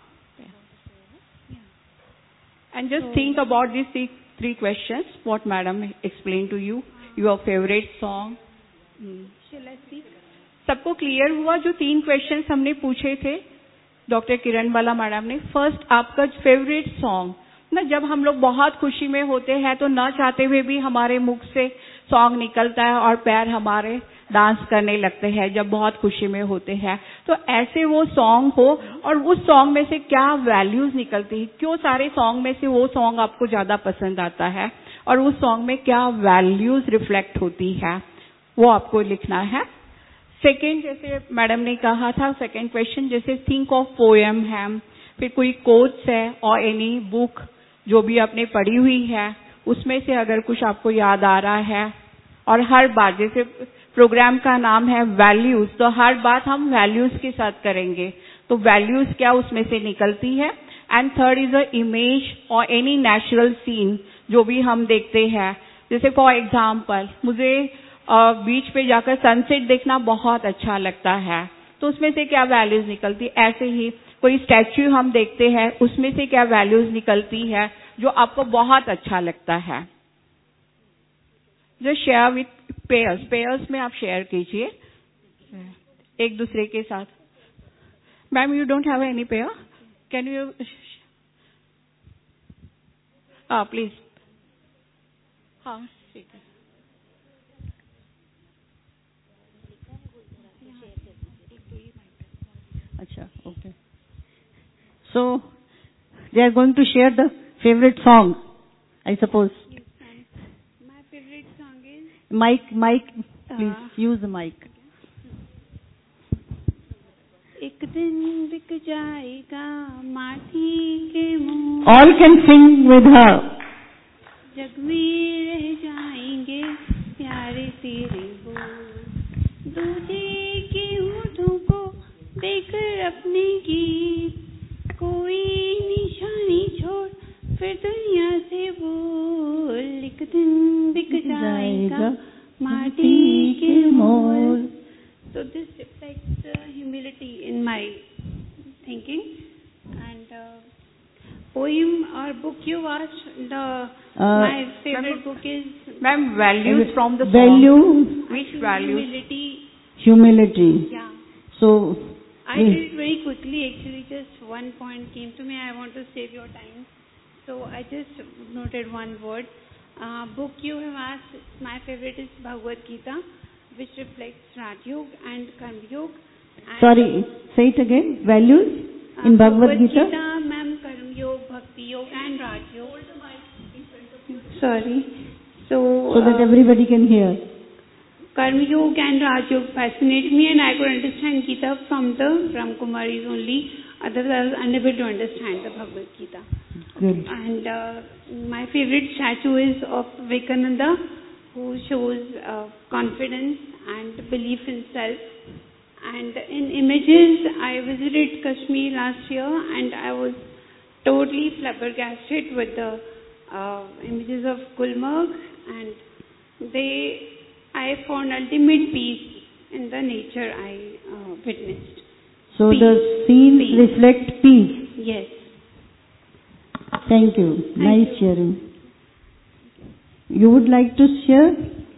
And just think about these 3 questions. What Madam explained to you. Your favorite song. Shall I speak? सबको clear हुआ जो 3 questions हमने पूछे थे doctor Kiran Bala madam ने. First, आपका favourite song ना. जब हम लोग बहुत खुशी में होते हैं तो ना चाहते हुए भी हमारे मुख से सॉन्ग निकलता है और पैर हमारे डांस करने लगते हैं जब बहुत खुशी में होते हैं. तो ऐसे वो सॉन्ग हो और उस सॉन्ग में से क्या वैल्यूज निकलती है. क्यों सारे सॉन्ग में से वो सॉन्ग आपको ज्यादा पसंद आता है और उस सॉन्ग में क्या वैल्यूज रिफ्लेक्ट होती है, वो आपको लिखना है. सेकेंड, जैसे मैडम ने कहा था, सेकेंड क्वेश्चन जैसे थिंक ऑफ पोएम है, फिर कोई कोट्स है और एनी बुक जो भी आपने पढ़ी हुई है उसमें से अगर कुछ आपको याद आ रहा है. और हर बात, जैसे प्रोग्राम का नाम है वैल्यूज, तो हर बात हम वैल्यूज के साथ करेंगे. तो वैल्यूज क्या उसमें से निकलती है. And third is a image और एनी नेचुरल सीन जो भी हम देखते हैं. जैसे फॉर एग्जाम्पल मुझे बीच पे जाकर सनसेट देखना बहुत अच्छा लगता है, तो उसमें से क्या वैल्यूज निकलती है. ऐसे ही कोई स्टैच्यू हम देखते हैं, उसमें से क्या वैल्यूज निकलती है जो आपको बहुत अच्छा लगता है. जो शेयर विथ पेयर्स, पेयर्स में आप शेयर कीजिए एक दूसरे के साथ. Ma'am, you don't have any pair, can you please. हाँ, ठीक है. Acha, okay. So, they are going to share the favorite song, I suppose. Yes, ma'am. My favorite song is... Mic, please, use the mic. एक दिन बिक जाएगा माटी के मुंह. All can sing with her. जग में रह जाएंगे प्यारे तेरे बोल. दूजे के होठों को देकर अपने गीत, कोई निशानी छोड़ फिर दुनिया से बोल. एक दिन बिक जाएगा माटी के मोल. So this reflects humility in my thinking. And poem or book you asked, my favorite book is... Ma'am, values from the value, song. Which values? Humility. Yeah. So I did it very quickly actually. Just one point came to me. I want to save your time. So I just noted one word. Book you have asked, my favorite is Bhagavad Gita. which reflects Raj Yoga and Karma Yoga. Sorry, say it again. Values in Bhagavad Gita. Ma'am, Karma Yoga, Bhakti Yoga and Raj Yoga. Sorry. So that everybody can hear. Karma Yoga and Raj Yoga fascinate me, and I could understand Gita from the Brahma Kumaris only. Otherwise, I was unable to understand the Bhagavad Gita. Good. And my favorite statue is of Vivekananda, who shows confidence and belief in self. And in images, I visited Kashmir last year, and I was totally flabbergasted with the images of Gulmarg, and I found ultimate peace in the nature I witnessed. So Peace. the scenes reflect peace. Yes. Thank you. Nice sharing. You would like to share?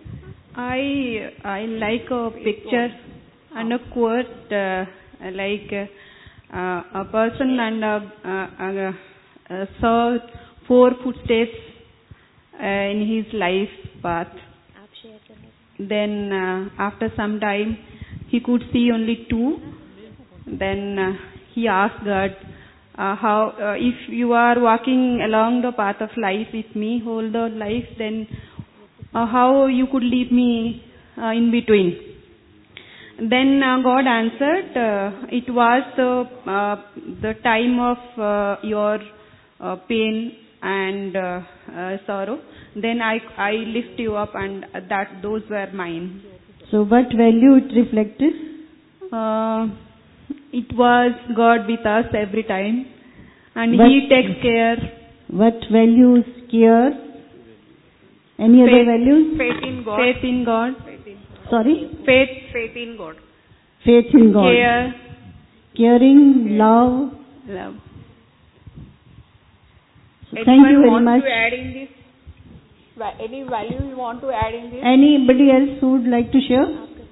I like a picture and a quote like a person and saw 4 footsteps in his life path. Then after some time he could see only 2. Then he asked God, how if you are walking along the path of life with me whole the life, then how you could leave me in between? Then God answered, it was the time of your pain and sorrow. Then I lift you up, and those were mine. So what value it reflected? It was God with us every time, and He takes care. What values? Care? Any other values? Faith in God. Faith in God. Sorry? Faith in God. Faith in God. Care. Caring, love. Love. So thank you very much. To add in this? Any value you want to add in this? Anybody else who would like to share?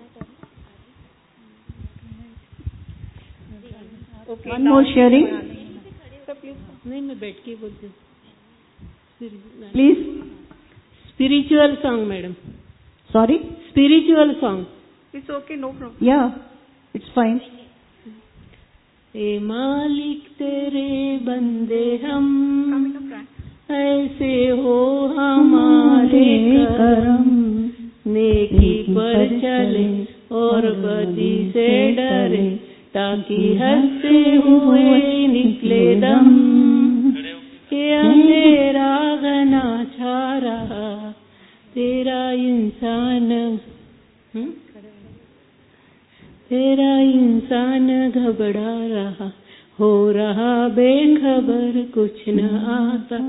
Okay, one more sharing. Please. Spiritual song, madam. Sorry? Spiritual song. It's okay, no problem. Yeah, it's fine. ए मालिक तेरे बंदे हम ऐसे हो हमारे करम, नेकी पर चले और बदी से डरे, ताकि हंसते हुए निकले दम। ये अंधेरा घना छा रहा, तेरा इंसान घबरा रहा, हो रहा बेखबर, कुछ न आता।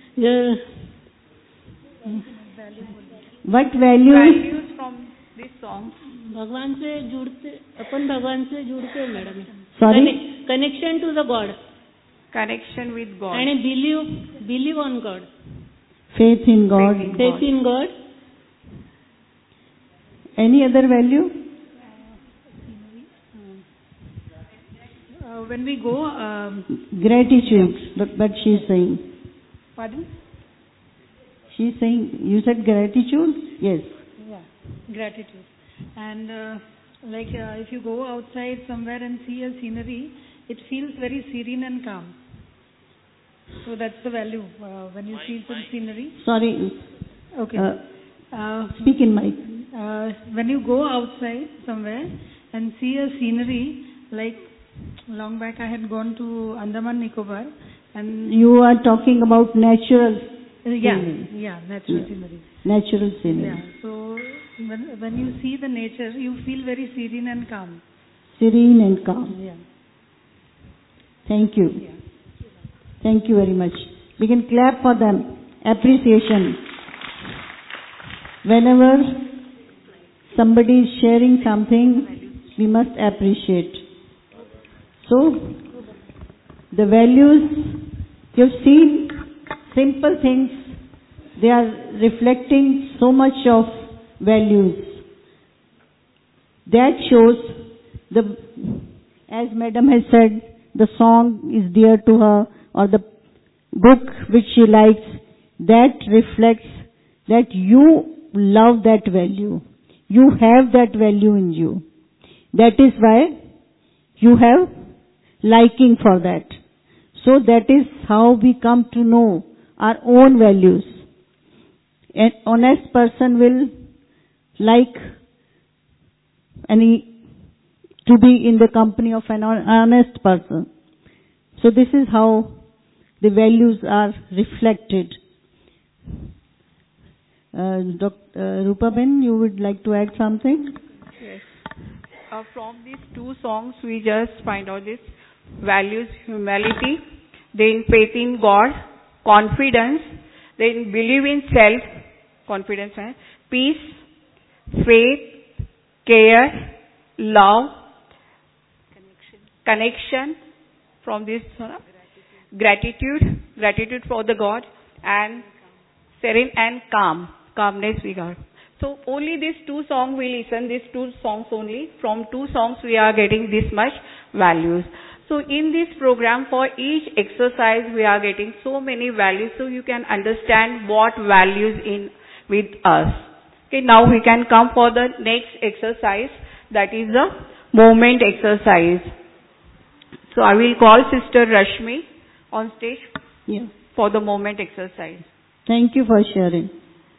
What values from this song? भगवान से जुड़ते, अपन भगवान से जुड़ते हैं madam. Sorry? Connection to the God. Connection with God. And believe on God. Faith in God. Faith in God. Any other value? When we go... Gratitude, but she is saying. Pardon? She is saying, you said gratitude? Yes. Yeah, gratitude. And if you go outside somewhere and see a scenery, it feels very serene and calm. So that's the value when you see some scenery. Sorry. Okay. Speak in mic. When you go outside somewhere and see a scenery, like long back I had gone to Andaman Nicobar, and you are talking about natural scenery. Yeah, natural scenery. Natural scenery. Yeah. So when you see the nature, you feel very serene and calm. Serene and calm. Yeah. Thank you. Yeah. Thank you very much. We can clap for them. Appreciation. Whenever somebody is sharing something, we must appreciate. So, the values, you've seen simple things, they are reflecting so much of values. That shows, as Madam has said, the song is dear to her, or the book which she likes, that reflects that you love that value. You have that value in you. That is why you have liking for that. So that is how we come to know our own values. An honest person will like to be in the company of an honest person. So this is how the values are reflected. Dr. Rupaben, you would like to add something? Yes. From these two songs, we just find out this values: humility, then faith in God, confidence, then believe in self, confidence, peace, faith, care, love, connection. From this, gratitude for the God, and serene and calmness we got. So only these two songs we listen, these two songs only. From two songs we are getting this much values. So in this program, for each exercise we are getting so many values, so you can understand what values in with us. Okay, now we can come for the next exercise, that is the movement exercise. So I will call Sister Rashmi on stage for the movement exercise. Thank you for sharing.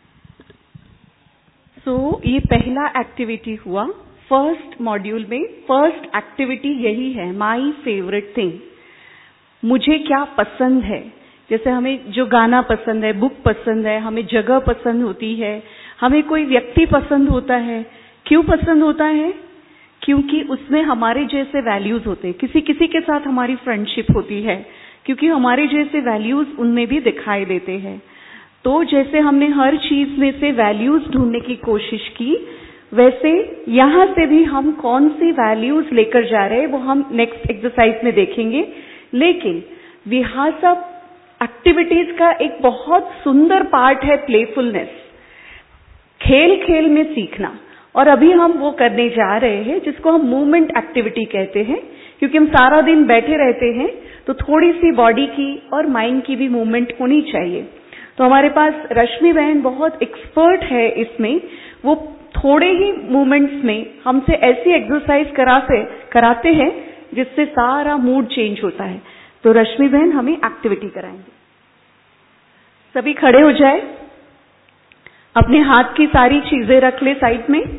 So ये पहला activity हुआ first module में. First activity यही है, my favourite thing. मुझे क्या पसंद है. जैसे हमें जो गाना पसंद है, बुक पसंद है, हमें जगह पसंद होती है, हमें कोई व्यक्ति पसंद होता है. क्यों पसंद होता है? क्योंकि उसमें हमारे जैसे वैल्यूज होते हैं. किसी किसी के साथ हमारी फ्रेंडशिप होती है क्योंकि हमारे जैसे वैल्यूज उनमें भी दिखाई देते हैं. तो जैसे हमने हर चीज में से वैल्यूज ढूंढने की कोशिश की, वैसे यहाँ से भी हम कौन सी वैल्यूज लेकर जा रहे हैं वो हम नेक्स्ट एक्सरसाइज में देखेंगे. लेकिन विहासा एक्टिविटीज का एक बहुत सुंदर पार्ट है प्लेफुलनेस, खेल खेल में सीखना. और अभी हम वो करने जा रहे हैं जिसको हम मूवमेंट एक्टिविटी कहते हैं, क्योंकि हम सारा दिन बैठे रहते हैं तो थोड़ी सी बॉडी की और माइंड की भी मूवमेंट होनी चाहिए. तो हमारे पास रश्मि बहन बहुत एक्सपर्ट है इसमें. वो थोड़े ही मूवमेंट्स में हमसे ऐसी एक्सरसाइज कराते हैं जिससे सारा मूड चेंज होता है. तो रश्मि बहन हमें एक्टिविटी कराएंगे. सभी खड़े हो जाए, अपने हाथ की सारी चीजें रख ले साइड में.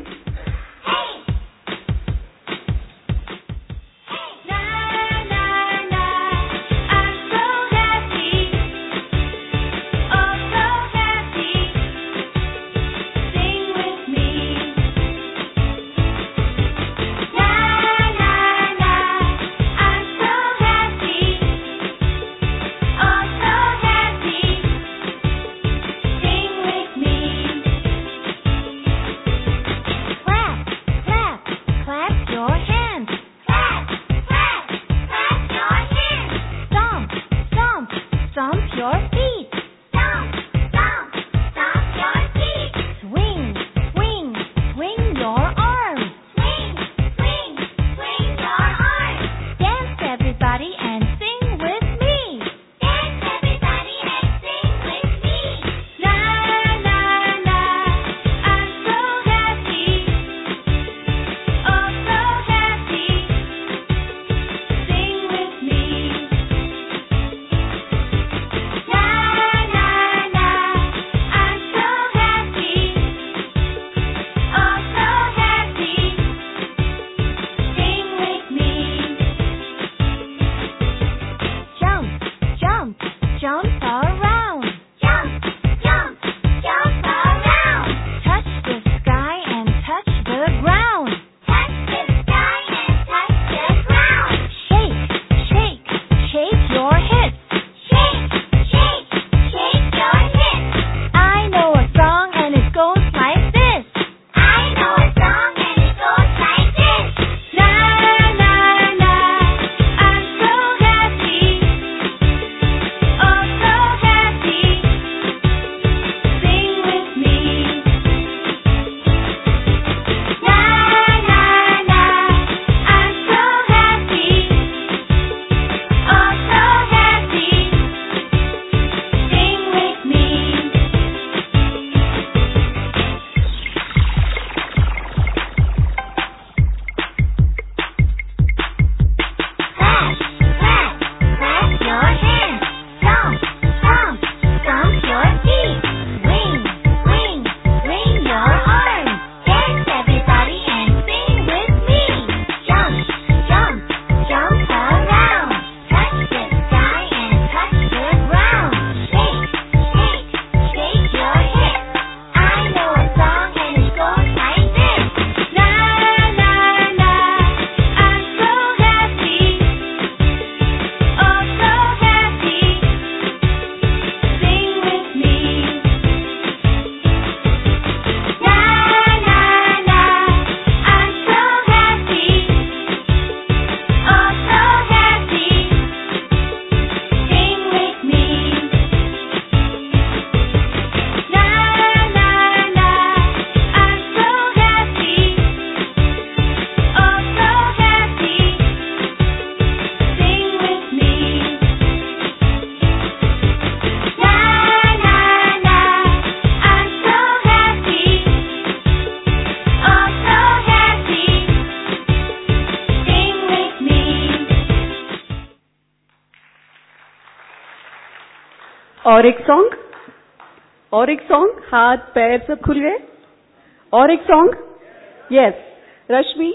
और एक सॉन्ग, और एक सॉन्ग, हाथ पैर सब खुल गए, और एक सॉन्ग, यस। रश्मि,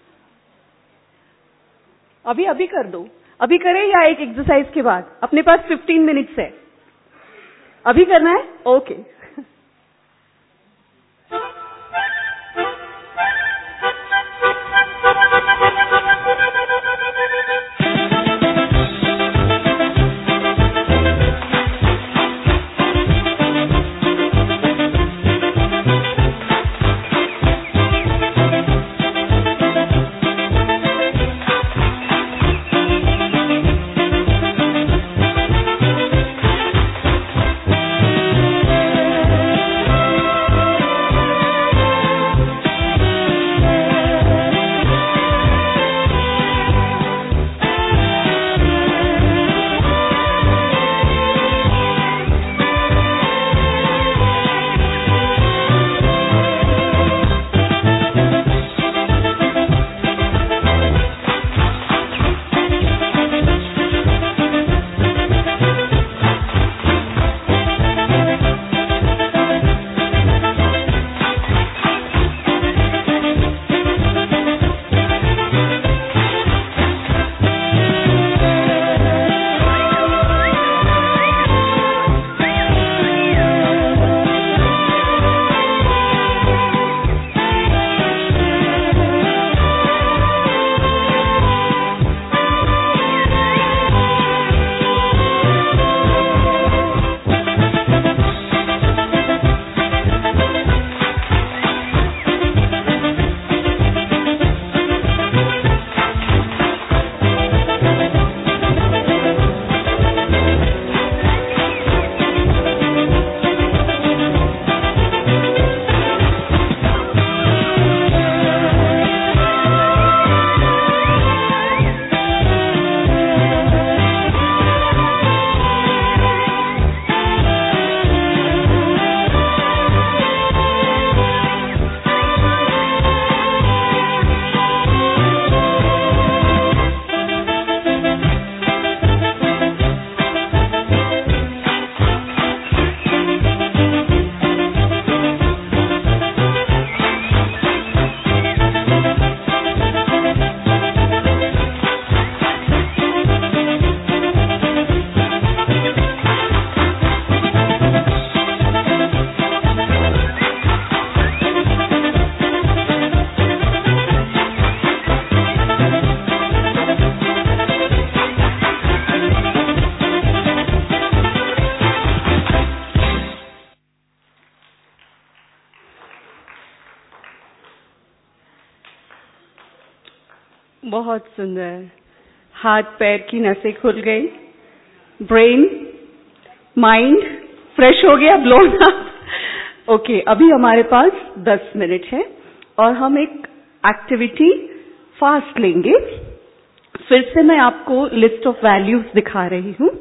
अभी कर दो, अभी करें या एक एक्सरसाइज के बाद? अपने पास 15 मिनट्स है, अभी करना है, ओके। बहुत सुंदर, हाथ पैर की नसें खुल गई, ब्रेन माइंड फ्रेश हो गया, ब्लोन अप। ओके, अभी हमारे पास 10 मिनट है और हम एक एक्टिविटी फास्ट लेंगे। फिर से मैं आपको लिस्ट ऑफ वैल्यूज दिखा रही हूँ।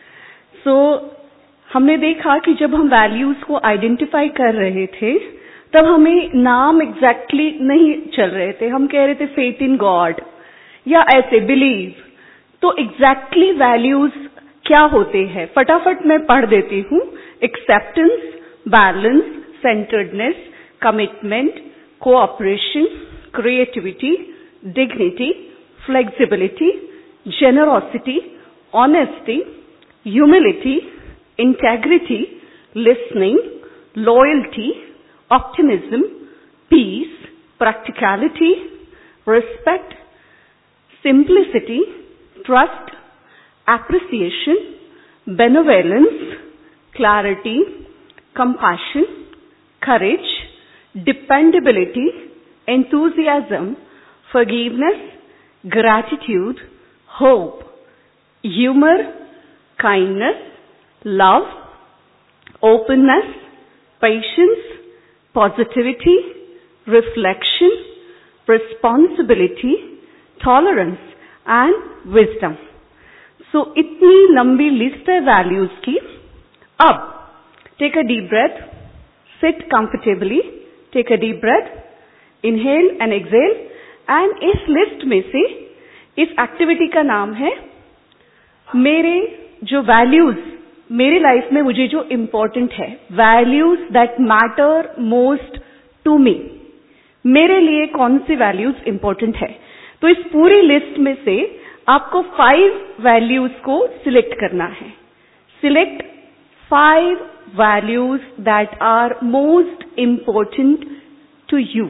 हमने देखा कि जब हम वैल्यूज को आइडेंटिफाई कर रहे थे तब हमें नाम एग्जैक्टली नहीं चल रहे थे, हम कह रहे थे फेथ इन गॉड या ऐसे बिलीव। तो एग्जैक्टली वैल्यूज क्या होते हैं फटाफट मैं पढ़ देती हूँ। Acceptance, balance, centredness, commitment, cooperation, creativity, dignity, flexibility, generosity, honesty, humility, integrity, listening, loyalty, optimism, peace, practicality, respect, simplicity, trust, appreciation, benevolence, clarity, compassion, courage, dependability, enthusiasm, forgiveness, gratitude, hope, humor, kindness, love, openness, patience, positivity, reflection, responsibility, tolerance and wisdom. So इतनी लंबी list है values की। अब take a deep breath, sit comfortably, take a deep breath, inhale and exhale, and इस list में से इस activity का नाम है मेरे जो वैल्यूज मेरी लाइफ में मुझे जो इम्पोर्टेंट है, values that matter most to me, मेरे लिए कौन सी वैल्यूज इम्पोर्टेंट है। तो इस पूरी लिस्ट में से आपको 5 वैल्यूज को सिलेक्ट करना है। Select 5 values that are most important to you.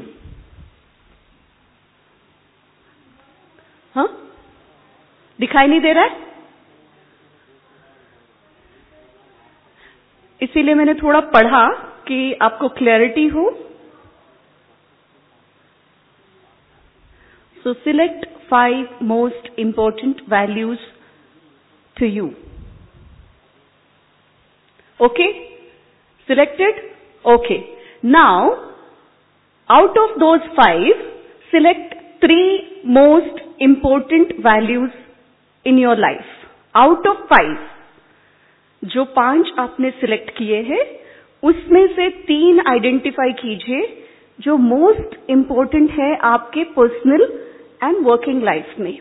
हाँ, दिखाई नहीं दे रहा है? इसीलिए मैंने थोड़ा पढ़ा कि आपको क्लैरिटी हो। So select 5 most important values to you. Okay? Selected? Okay. Now, out of those 5, select 3 most important values in your life. Out of 5, जो 5 आपने सिलेक्ट किए हैं, उसमें से 3 आइडेंटिफाई कीजिए जो मोस्ट इम्पोर्टेंट है आपके पर्सनल एंड वर्किंग लाइफ में।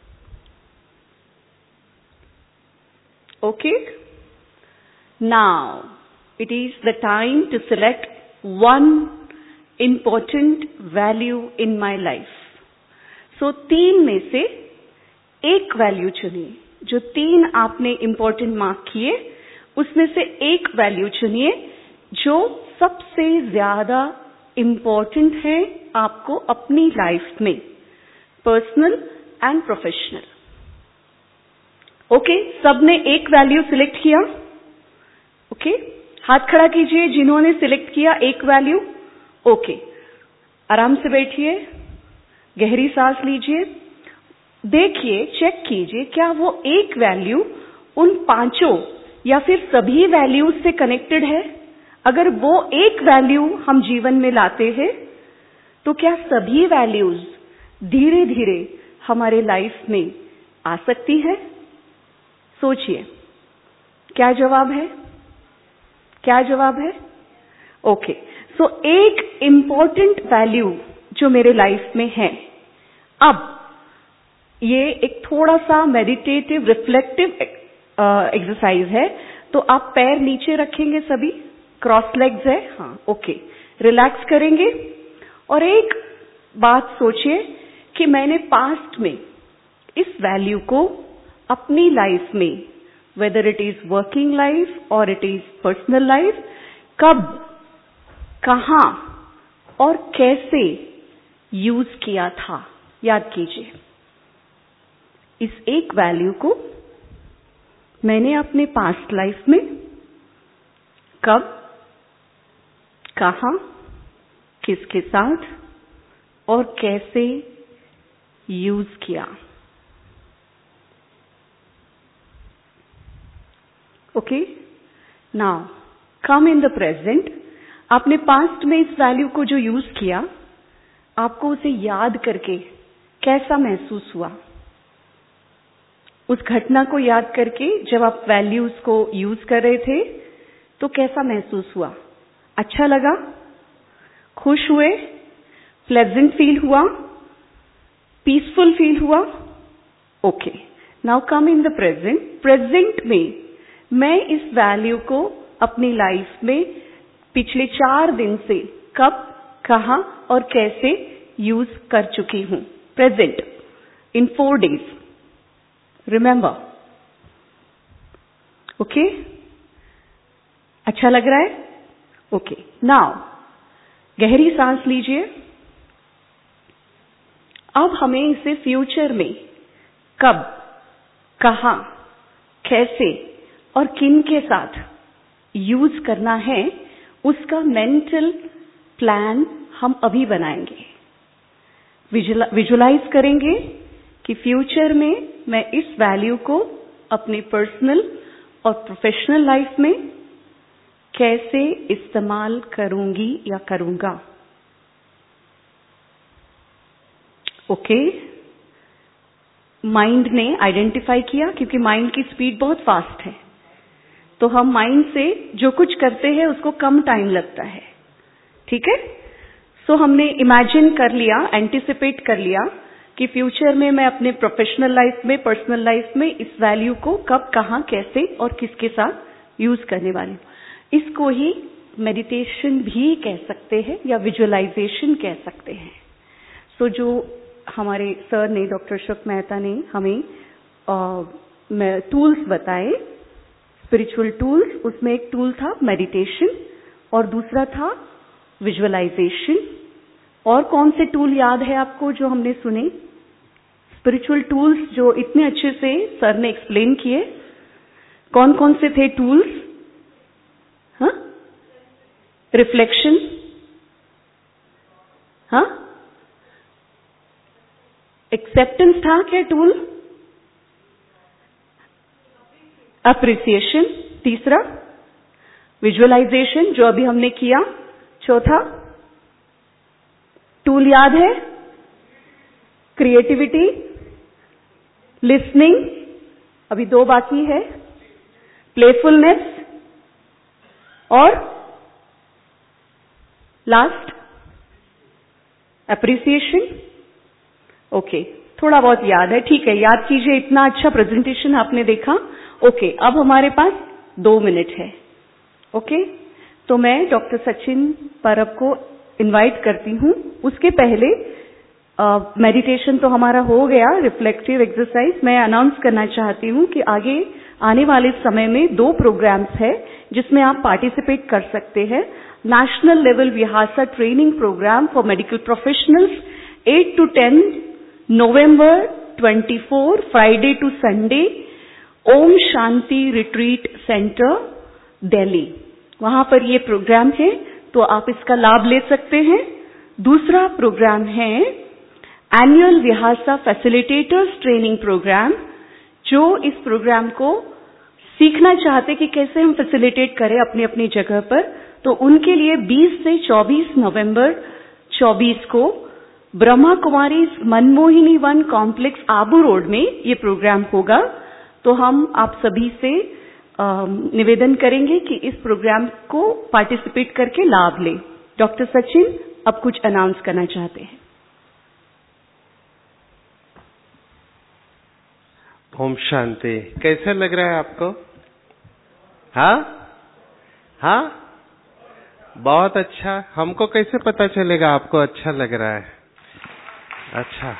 Okay, now it is the time to select 1 important value in my life. So 3 में से एक वैल्यू चुनिए। जो 3 आपने इम्पोर्टेंट मार्क किए, उसमें से एक वैल्यू चुनिए जो सबसे ज्यादा इम्पोर्टेंट है आपको अपनी लाइफ में, पर्सनल एंड प्रोफेशनल। ओके, सबने एक वैल्यू सिलेक्ट किया? ओके, हाथ खड़ा कीजिए जिन्होंने सिलेक्ट किया एक वैल्यू। ओके, आराम से बैठिए, गहरी सांस लीजिए, देखिए, चेक कीजिए क्या वो एक वैल्यू उन 5 या फिर सभी वैल्यूज से कनेक्टेड है। अगर वो एक वैल्यू हम जीवन में लाते हैं, तो क्या सभी वैल्यूज धीरे धीरे हमारे लाइफ में आ सकती है? सोचिए, क्या जवाब है? क्या जवाब है? ओके, सो एक इम्पोर्टेंट वैल्यू जो मेरे लाइफ में है। अब ये एक थोड़ा सा मेडिटेटिव रिफ्लेक्टिव एक्सरसाइज है। तो आप पैर नीचे रखेंगे, सभी क्रॉस लेग्स है, हाँ, ओके, रिलैक्स करेंगे और एक बात सोचिए कि मैंने पास्ट में इस वैल्यू को अपनी लाइफ में, whether it is working life और इट इज पर्सनल लाइफ, कब, कहां और कैसे यूज किया था, याद कीजिए। इस एक वैल्यू को मैंने अपने पास्ट लाइफ में कब, कहां, किसके साथ और कैसे यूज किया। Okay, now come in the present. आपने पास्ट में इस वैल्यू को जो यूज किया, आपको उसे याद करके कैसा महसूस हुआ? उस घटना को याद करके जब आप वैल्यूज को यूज कर रहे थे, तो कैसा महसूस हुआ? अच्छा लगा? खुश हुए? प्लेजेंट फील हुआ? पीसफुल फील हुआ? Okay, now come in the present. Present में मैं इस वैल्यू को अपनी लाइफ में पिछले 4 दिन से कब, कहां और कैसे यूज कर चुकी हूं। Present in 4 days, remember. Okay, अच्छा लग रहा है? ओके, नाउ गहरी सांस लीजिए। अब हमें इसे फ्यूचर में कब, कहां, कैसे और किन के साथ यूज करना है, उसका मेंटल प्लान हम अभी बनाएंगे। विजुलाइज करेंगे कि फ्यूचर में मैं इस वैल्यू को अपनी पर्सनल और प्रोफेशनल लाइफ में कैसे इस्तेमाल करूंगी या करूंगा। ओके, माइंड ने आइडेंटिफाई किया, क्योंकि माइंड की स्पीड बहुत फास्ट है, तो हम माइंड से जो कुछ करते हैं उसको कम टाइम लगता है। ठीक है, सो हमने इमेजिन कर लिया, एंटिसिपेट कर लिया कि फ्यूचर में मैं अपने प्रोफेशनल लाइफ में, पर्सनल लाइफ में इस वैल्यू को कब, कहां, कैसे और किसके साथ यूज करने वाली हूँ। इसको ही मेडिटेशन भी कह सकते हैं या विजुअलाइजेशन कह सकते हैं। सो जो हमारे सर ने, डॉक्टर अशोक मेहता ने हमें टूल्स बताए, स्पिरिचुअल टूल्स, उसमें एक टूल था मेडिटेशन और दूसरा था विजुअलाइजेशन। और कौन से टूल याद है आपको जो हमने सुने? स्पिरिचुअल टूल्स जो इतने अच्छे से सर ने एक्सप्लेन किए, कौन कौन से थे टूल्स? हाँ, रिफ्लेक्शन, हाँ, एक्सेप्टेंस था क्या टूल? अप्रिसिएशन, तीसरा विजुअलाइजेशन जो अभी हमने किया, चौथा टूल याद है? क्रिएटिविटी, लिसनिंग, अभी 2 बाकी है, प्लेफुलनेस और लास्ट अप्रिसिएशन। ओके, थोड़ा बहुत याद है, ठीक है, याद कीजिए, इतना अच्छा प्रेजेंटेशन आपने देखा। ओके, अब हमारे पास 2 मिनट है। ओके, तो मैं डॉक्टर सचिन परब को इनवाइट करती हूं। उसके पहले मेडिटेशन तो हमारा हो गया, रिफ्लेक्टिव एक्सरसाइज। मैं अनाउंस करना चाहती हूं कि आगे आने वाले समय में 2 प्रोग्राम्स है जिसमें आप पार्टिसिपेट कर सकते हैं। National level Vihasa training programme for medical professionals 8 to 10 November 24, Friday to Sunday, Om Shanti retreat centre, Delhi. वहां पर ये प्रोग्राम है, तो आप इसका लाभ ले सकते हैं। दूसरा प्रोग्राम है annual Vihasa facilitators training programme. जो इस प्रोग्राम को सीखना चाहते कि कैसे हम फैसिलिटेट करें अपनी अपनी जगह पर, तो उनके लिए 20 से 24 नवंबर 24 को ब्रह्मा कुमारी मनमोहिनी वन कॉम्प्लेक्स आबू रोड में ये प्रोग्राम होगा। तो हम आप सभी से निवेदन करेंगे कि इस प्रोग्राम को पार्टिसिपेट करके लाभ लें। डॉक्टर सचिन अब कुछ अनाउंस करना चाहते हैं। ओम शांति। कैसा लग रहा है आपको? हाँ हाँ, बहुत अच्छा। हमको कैसे पता चलेगा आपको अच्छा लग रहा है? अच्छा,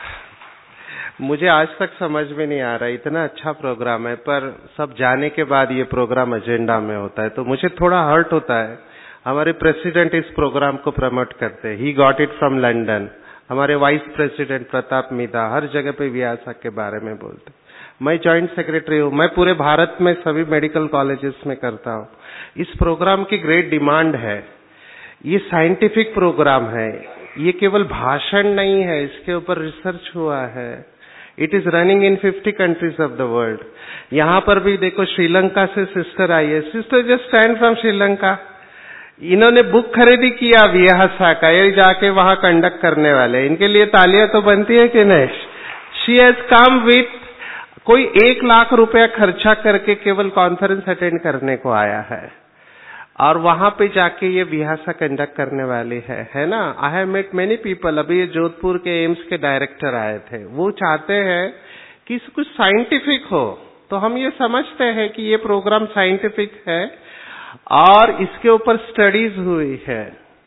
मुझे आज तक समझ में नहीं आ रहा, इतना अच्छा प्रोग्राम है, पर सब जाने के बाद ये प्रोग्राम एजेंडा में होता है तो मुझे थोड़ा हर्ट होता है। हमारे प्रेसिडेंट इस प्रोग्राम को प्रमोट करते हैं, he got it from London. हमारे वाइस प्रेसिडेंट प्रताप मीदा हर जगह पे विहासा के बारे में बोलते। मैं जॉइंट सेक्रेटरी हूँ, मैं पूरे भारत में सभी मेडिकल कॉलेजेस में करता हूँ। इस प्रोग्राम की ग्रेट डिमांड है। ये साइंटिफिक प्रोग्राम है, ये केवल भाषण नहीं है, इसके ऊपर रिसर्च हुआ है। It is running in 50 countries of the world. यहाँ पर भी देखो, श्रीलंका से सिस्टर आई है, sister just stand from Sri Lanka. इन्होंने बुक खरीदी किया विहासा का, ये जाके वहां कंडक्ट करने वाले, इनके लिए तालियां तो बनती है कि नहीं? शी हैज कम विथ, कोई 1 लाख रुपया खर्चा करके केवल कॉन्फ्रेंस अटेंड करने को आया है और वहां पे जाके ये विहासा कंडक्ट करने वाली है ना। I have met many people. अभी ये जोधपुर के एम्स के डायरेक्टर आए थे, वो चाहते हैं कि कुछ साइंटिफिक हो, तो हम ये समझते हैं कि ये प्रोग्राम साइंटिफिक है और इसके ऊपर स्टडीज हुई है।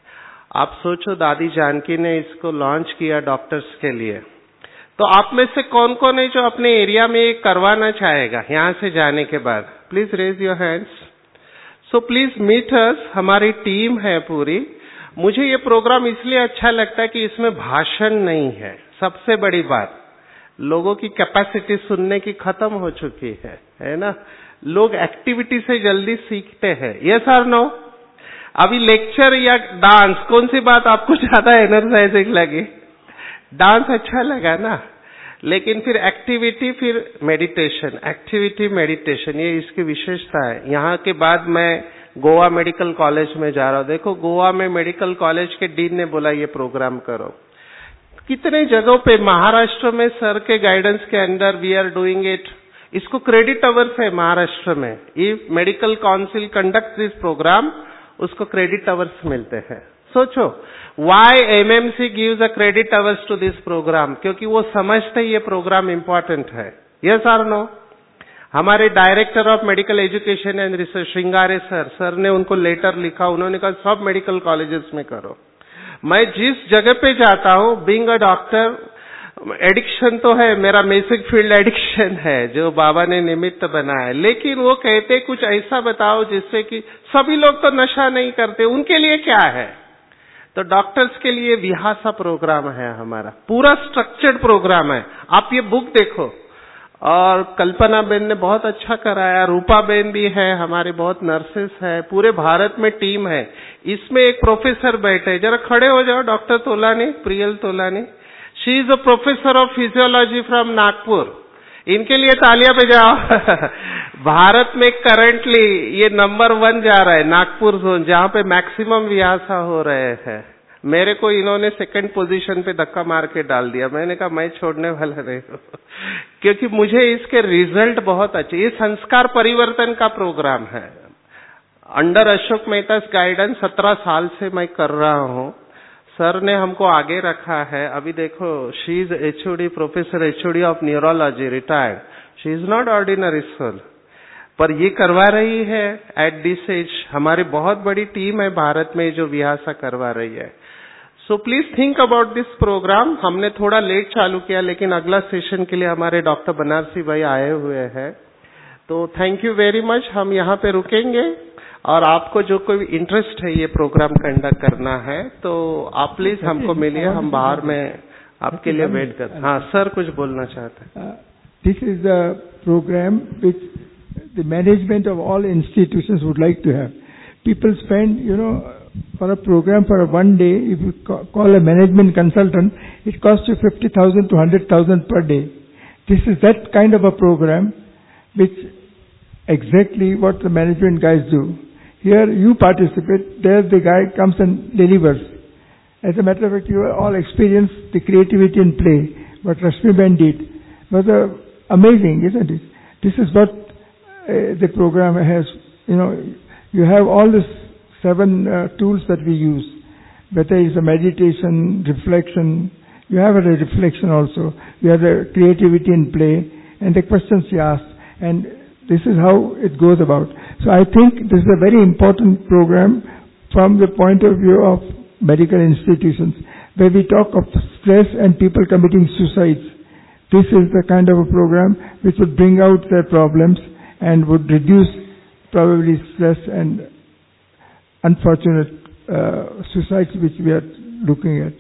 आप सोचो, दादी जानकी ने इसको लॉन्च किया डॉक्टर्स के लिए, तो आप में से कौन कौन है जो अपने एरिया में करवाना चाहेगा यहाँ से जाने के बाद? Please raise your hands. So please meet us, हमारी टीम है पूरी। मुझे ये प्रोग्राम इसलिए अच्छा लगता है कि इसमें भाषण नहीं है। सबसे बड़ी बात, लोगों की कैपेसिटी सुनने की खत्म हो चुकी है ना। लोग एक्टिविटी से जल्दी सीखते हैं। यस और नो? अभी लेक्चर या डांस, कौन सी बात आपको ज्यादा एनर्जाइजिंग लगी? डांस अच्छा लगा ना, लेकिन फिर एक्टिविटी, फिर मेडिटेशन, एक्टिविटी मेडिटेशन, ये इसकी विशेषता है। यहाँ के बाद मैं गोवा मेडिकल कॉलेज में जा रहा हूँ। देखो, गोवा में मेडिकल कॉलेज के डीन ने बोला ये प्रोग्राम करो। कितने जगहों पे महाराष्ट्र में सर के गाइडेंस के अंदर वी आर डूइंग इट। इसको क्रेडिट अवर्स है महाराष्ट्र में। If medical council conduct this programme, उसको क्रेडिट अवर्स मिलते हैं। सोचो, why MMC gives a credit hours to this programme? क्योंकि वो समझते ये प्रोग्राम इंपॉर्टेंट है। यस और नो? हमारे director of medical education and research Shringare sir ने उनको लेटर लिखा, उन्होंने कहा सब मेडिकल कॉलेजेस में करो। मैं जिस जगह पे जाता हूँ, बीइंग अ डॉक्टर, एडिक्शन तो है, मेरा बेसिक फील्ड एडिक्शन है जो बाबा ने निमित्त बनाया, लेकिन वो कहते कुछ ऐसा बताओ जिससे कि सभी लोग तो नशा नहीं करते, उनके लिए क्या है। तो डॉक्टर्स के लिए विहासा प्रोग्राम है हमारा, पूरा स्ट्रक्चर्ड प्रोग्राम है। आप ये बुक देखो, और कल्पना बेन ने बहुत अच्छा कराया, रूपा बेन भी है, हमारे बहुत नर्सेस है, पूरे भारत में टीम है। इसमें एक प्रोफेसर बैठे, जरा खड़े हो जाओ, doctor Tolani, Priyal Tolani. She is a professor of physiology from Nagpur, इनके लिए तालियां बजाओ। भारत में करंटली ये नंबर 1 जा रहा है, नागपुर जोन, जहां पे मैक्सिमम विहासा हो रहे हैं। मेरे को इन्होंने 2nd पोजीशन पे धक्का मार के डाल दिया, मैंने कहा मैं छोड़ने वाला नहीं हूं, क्योंकि मुझे इसके रिजल्ट बहुत अच्छे। ये संस्कार परिवर्तन का प्रोग्राम है, अंडर अशोक मेहता गाइडेंस 17 साल से मैं कर रहा हूं। सर ने हमको आगे रखा है। अभी देखो, she is HOD, professor HOD of neurology, retired. She is not ordinary soul, पर ये करवा रही है एट दिस एज। हमारी बहुत बड़ी टीम है भारत में जो विहासा करवा रही है। So please think about this programme. हमने थोड़ा लेट चालू किया, लेकिन अगला सेशन के लिए हमारे डॉक्टर बनारसी भाई आए हुए हैं। तो थैंक यू वेरी मच। हम यहाँ पे रुकेंगे, और आपको जो कोई इंटरेस्ट है ये प्रोग्राम कंडक्ट करना है तो आप प्लीज हमको मिलिए, हम बाहर में आपके लिए वेट करते हैं। हाँ सर, कुछ बोलना चाहते हैं। This is the programme which the management of all institutions would like to have. People spend, for a program for one day, if you call a management consultant, it costs you 50,000 to 100,000 per day. This is that kind of a program which exactly what the management guys do. Here you participate, there the guy comes and delivers. As a matter of fact, you all experienced the creativity in play, what Rashmi Ben did. Was amazing, isn't it? This is what the program has, you have all these 7 tools that we use, whether it's a meditation, reflection, you have a reflection also, you have the creativity in play, and the questions you ask, and this is how it goes about. So I think this is a very important program from the point of view of medical institutions, where we talk of stress and people committing suicides. This is the kind of a program which would bring out their problems and would reduce probably stress and unfortunate suicides which we are looking at.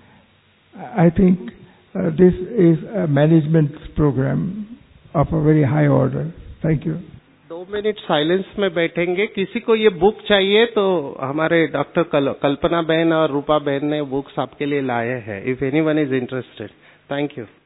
I think this is a management program of a very high order. Thank you. 2 minute silence में बैठेंगे। किसी को ये book चाहिए तो हमारे doctor कल्पना बहन और रूपा बहन ने बुक्स आपके लिए लाए हैं, if anyone is interested. Thank you.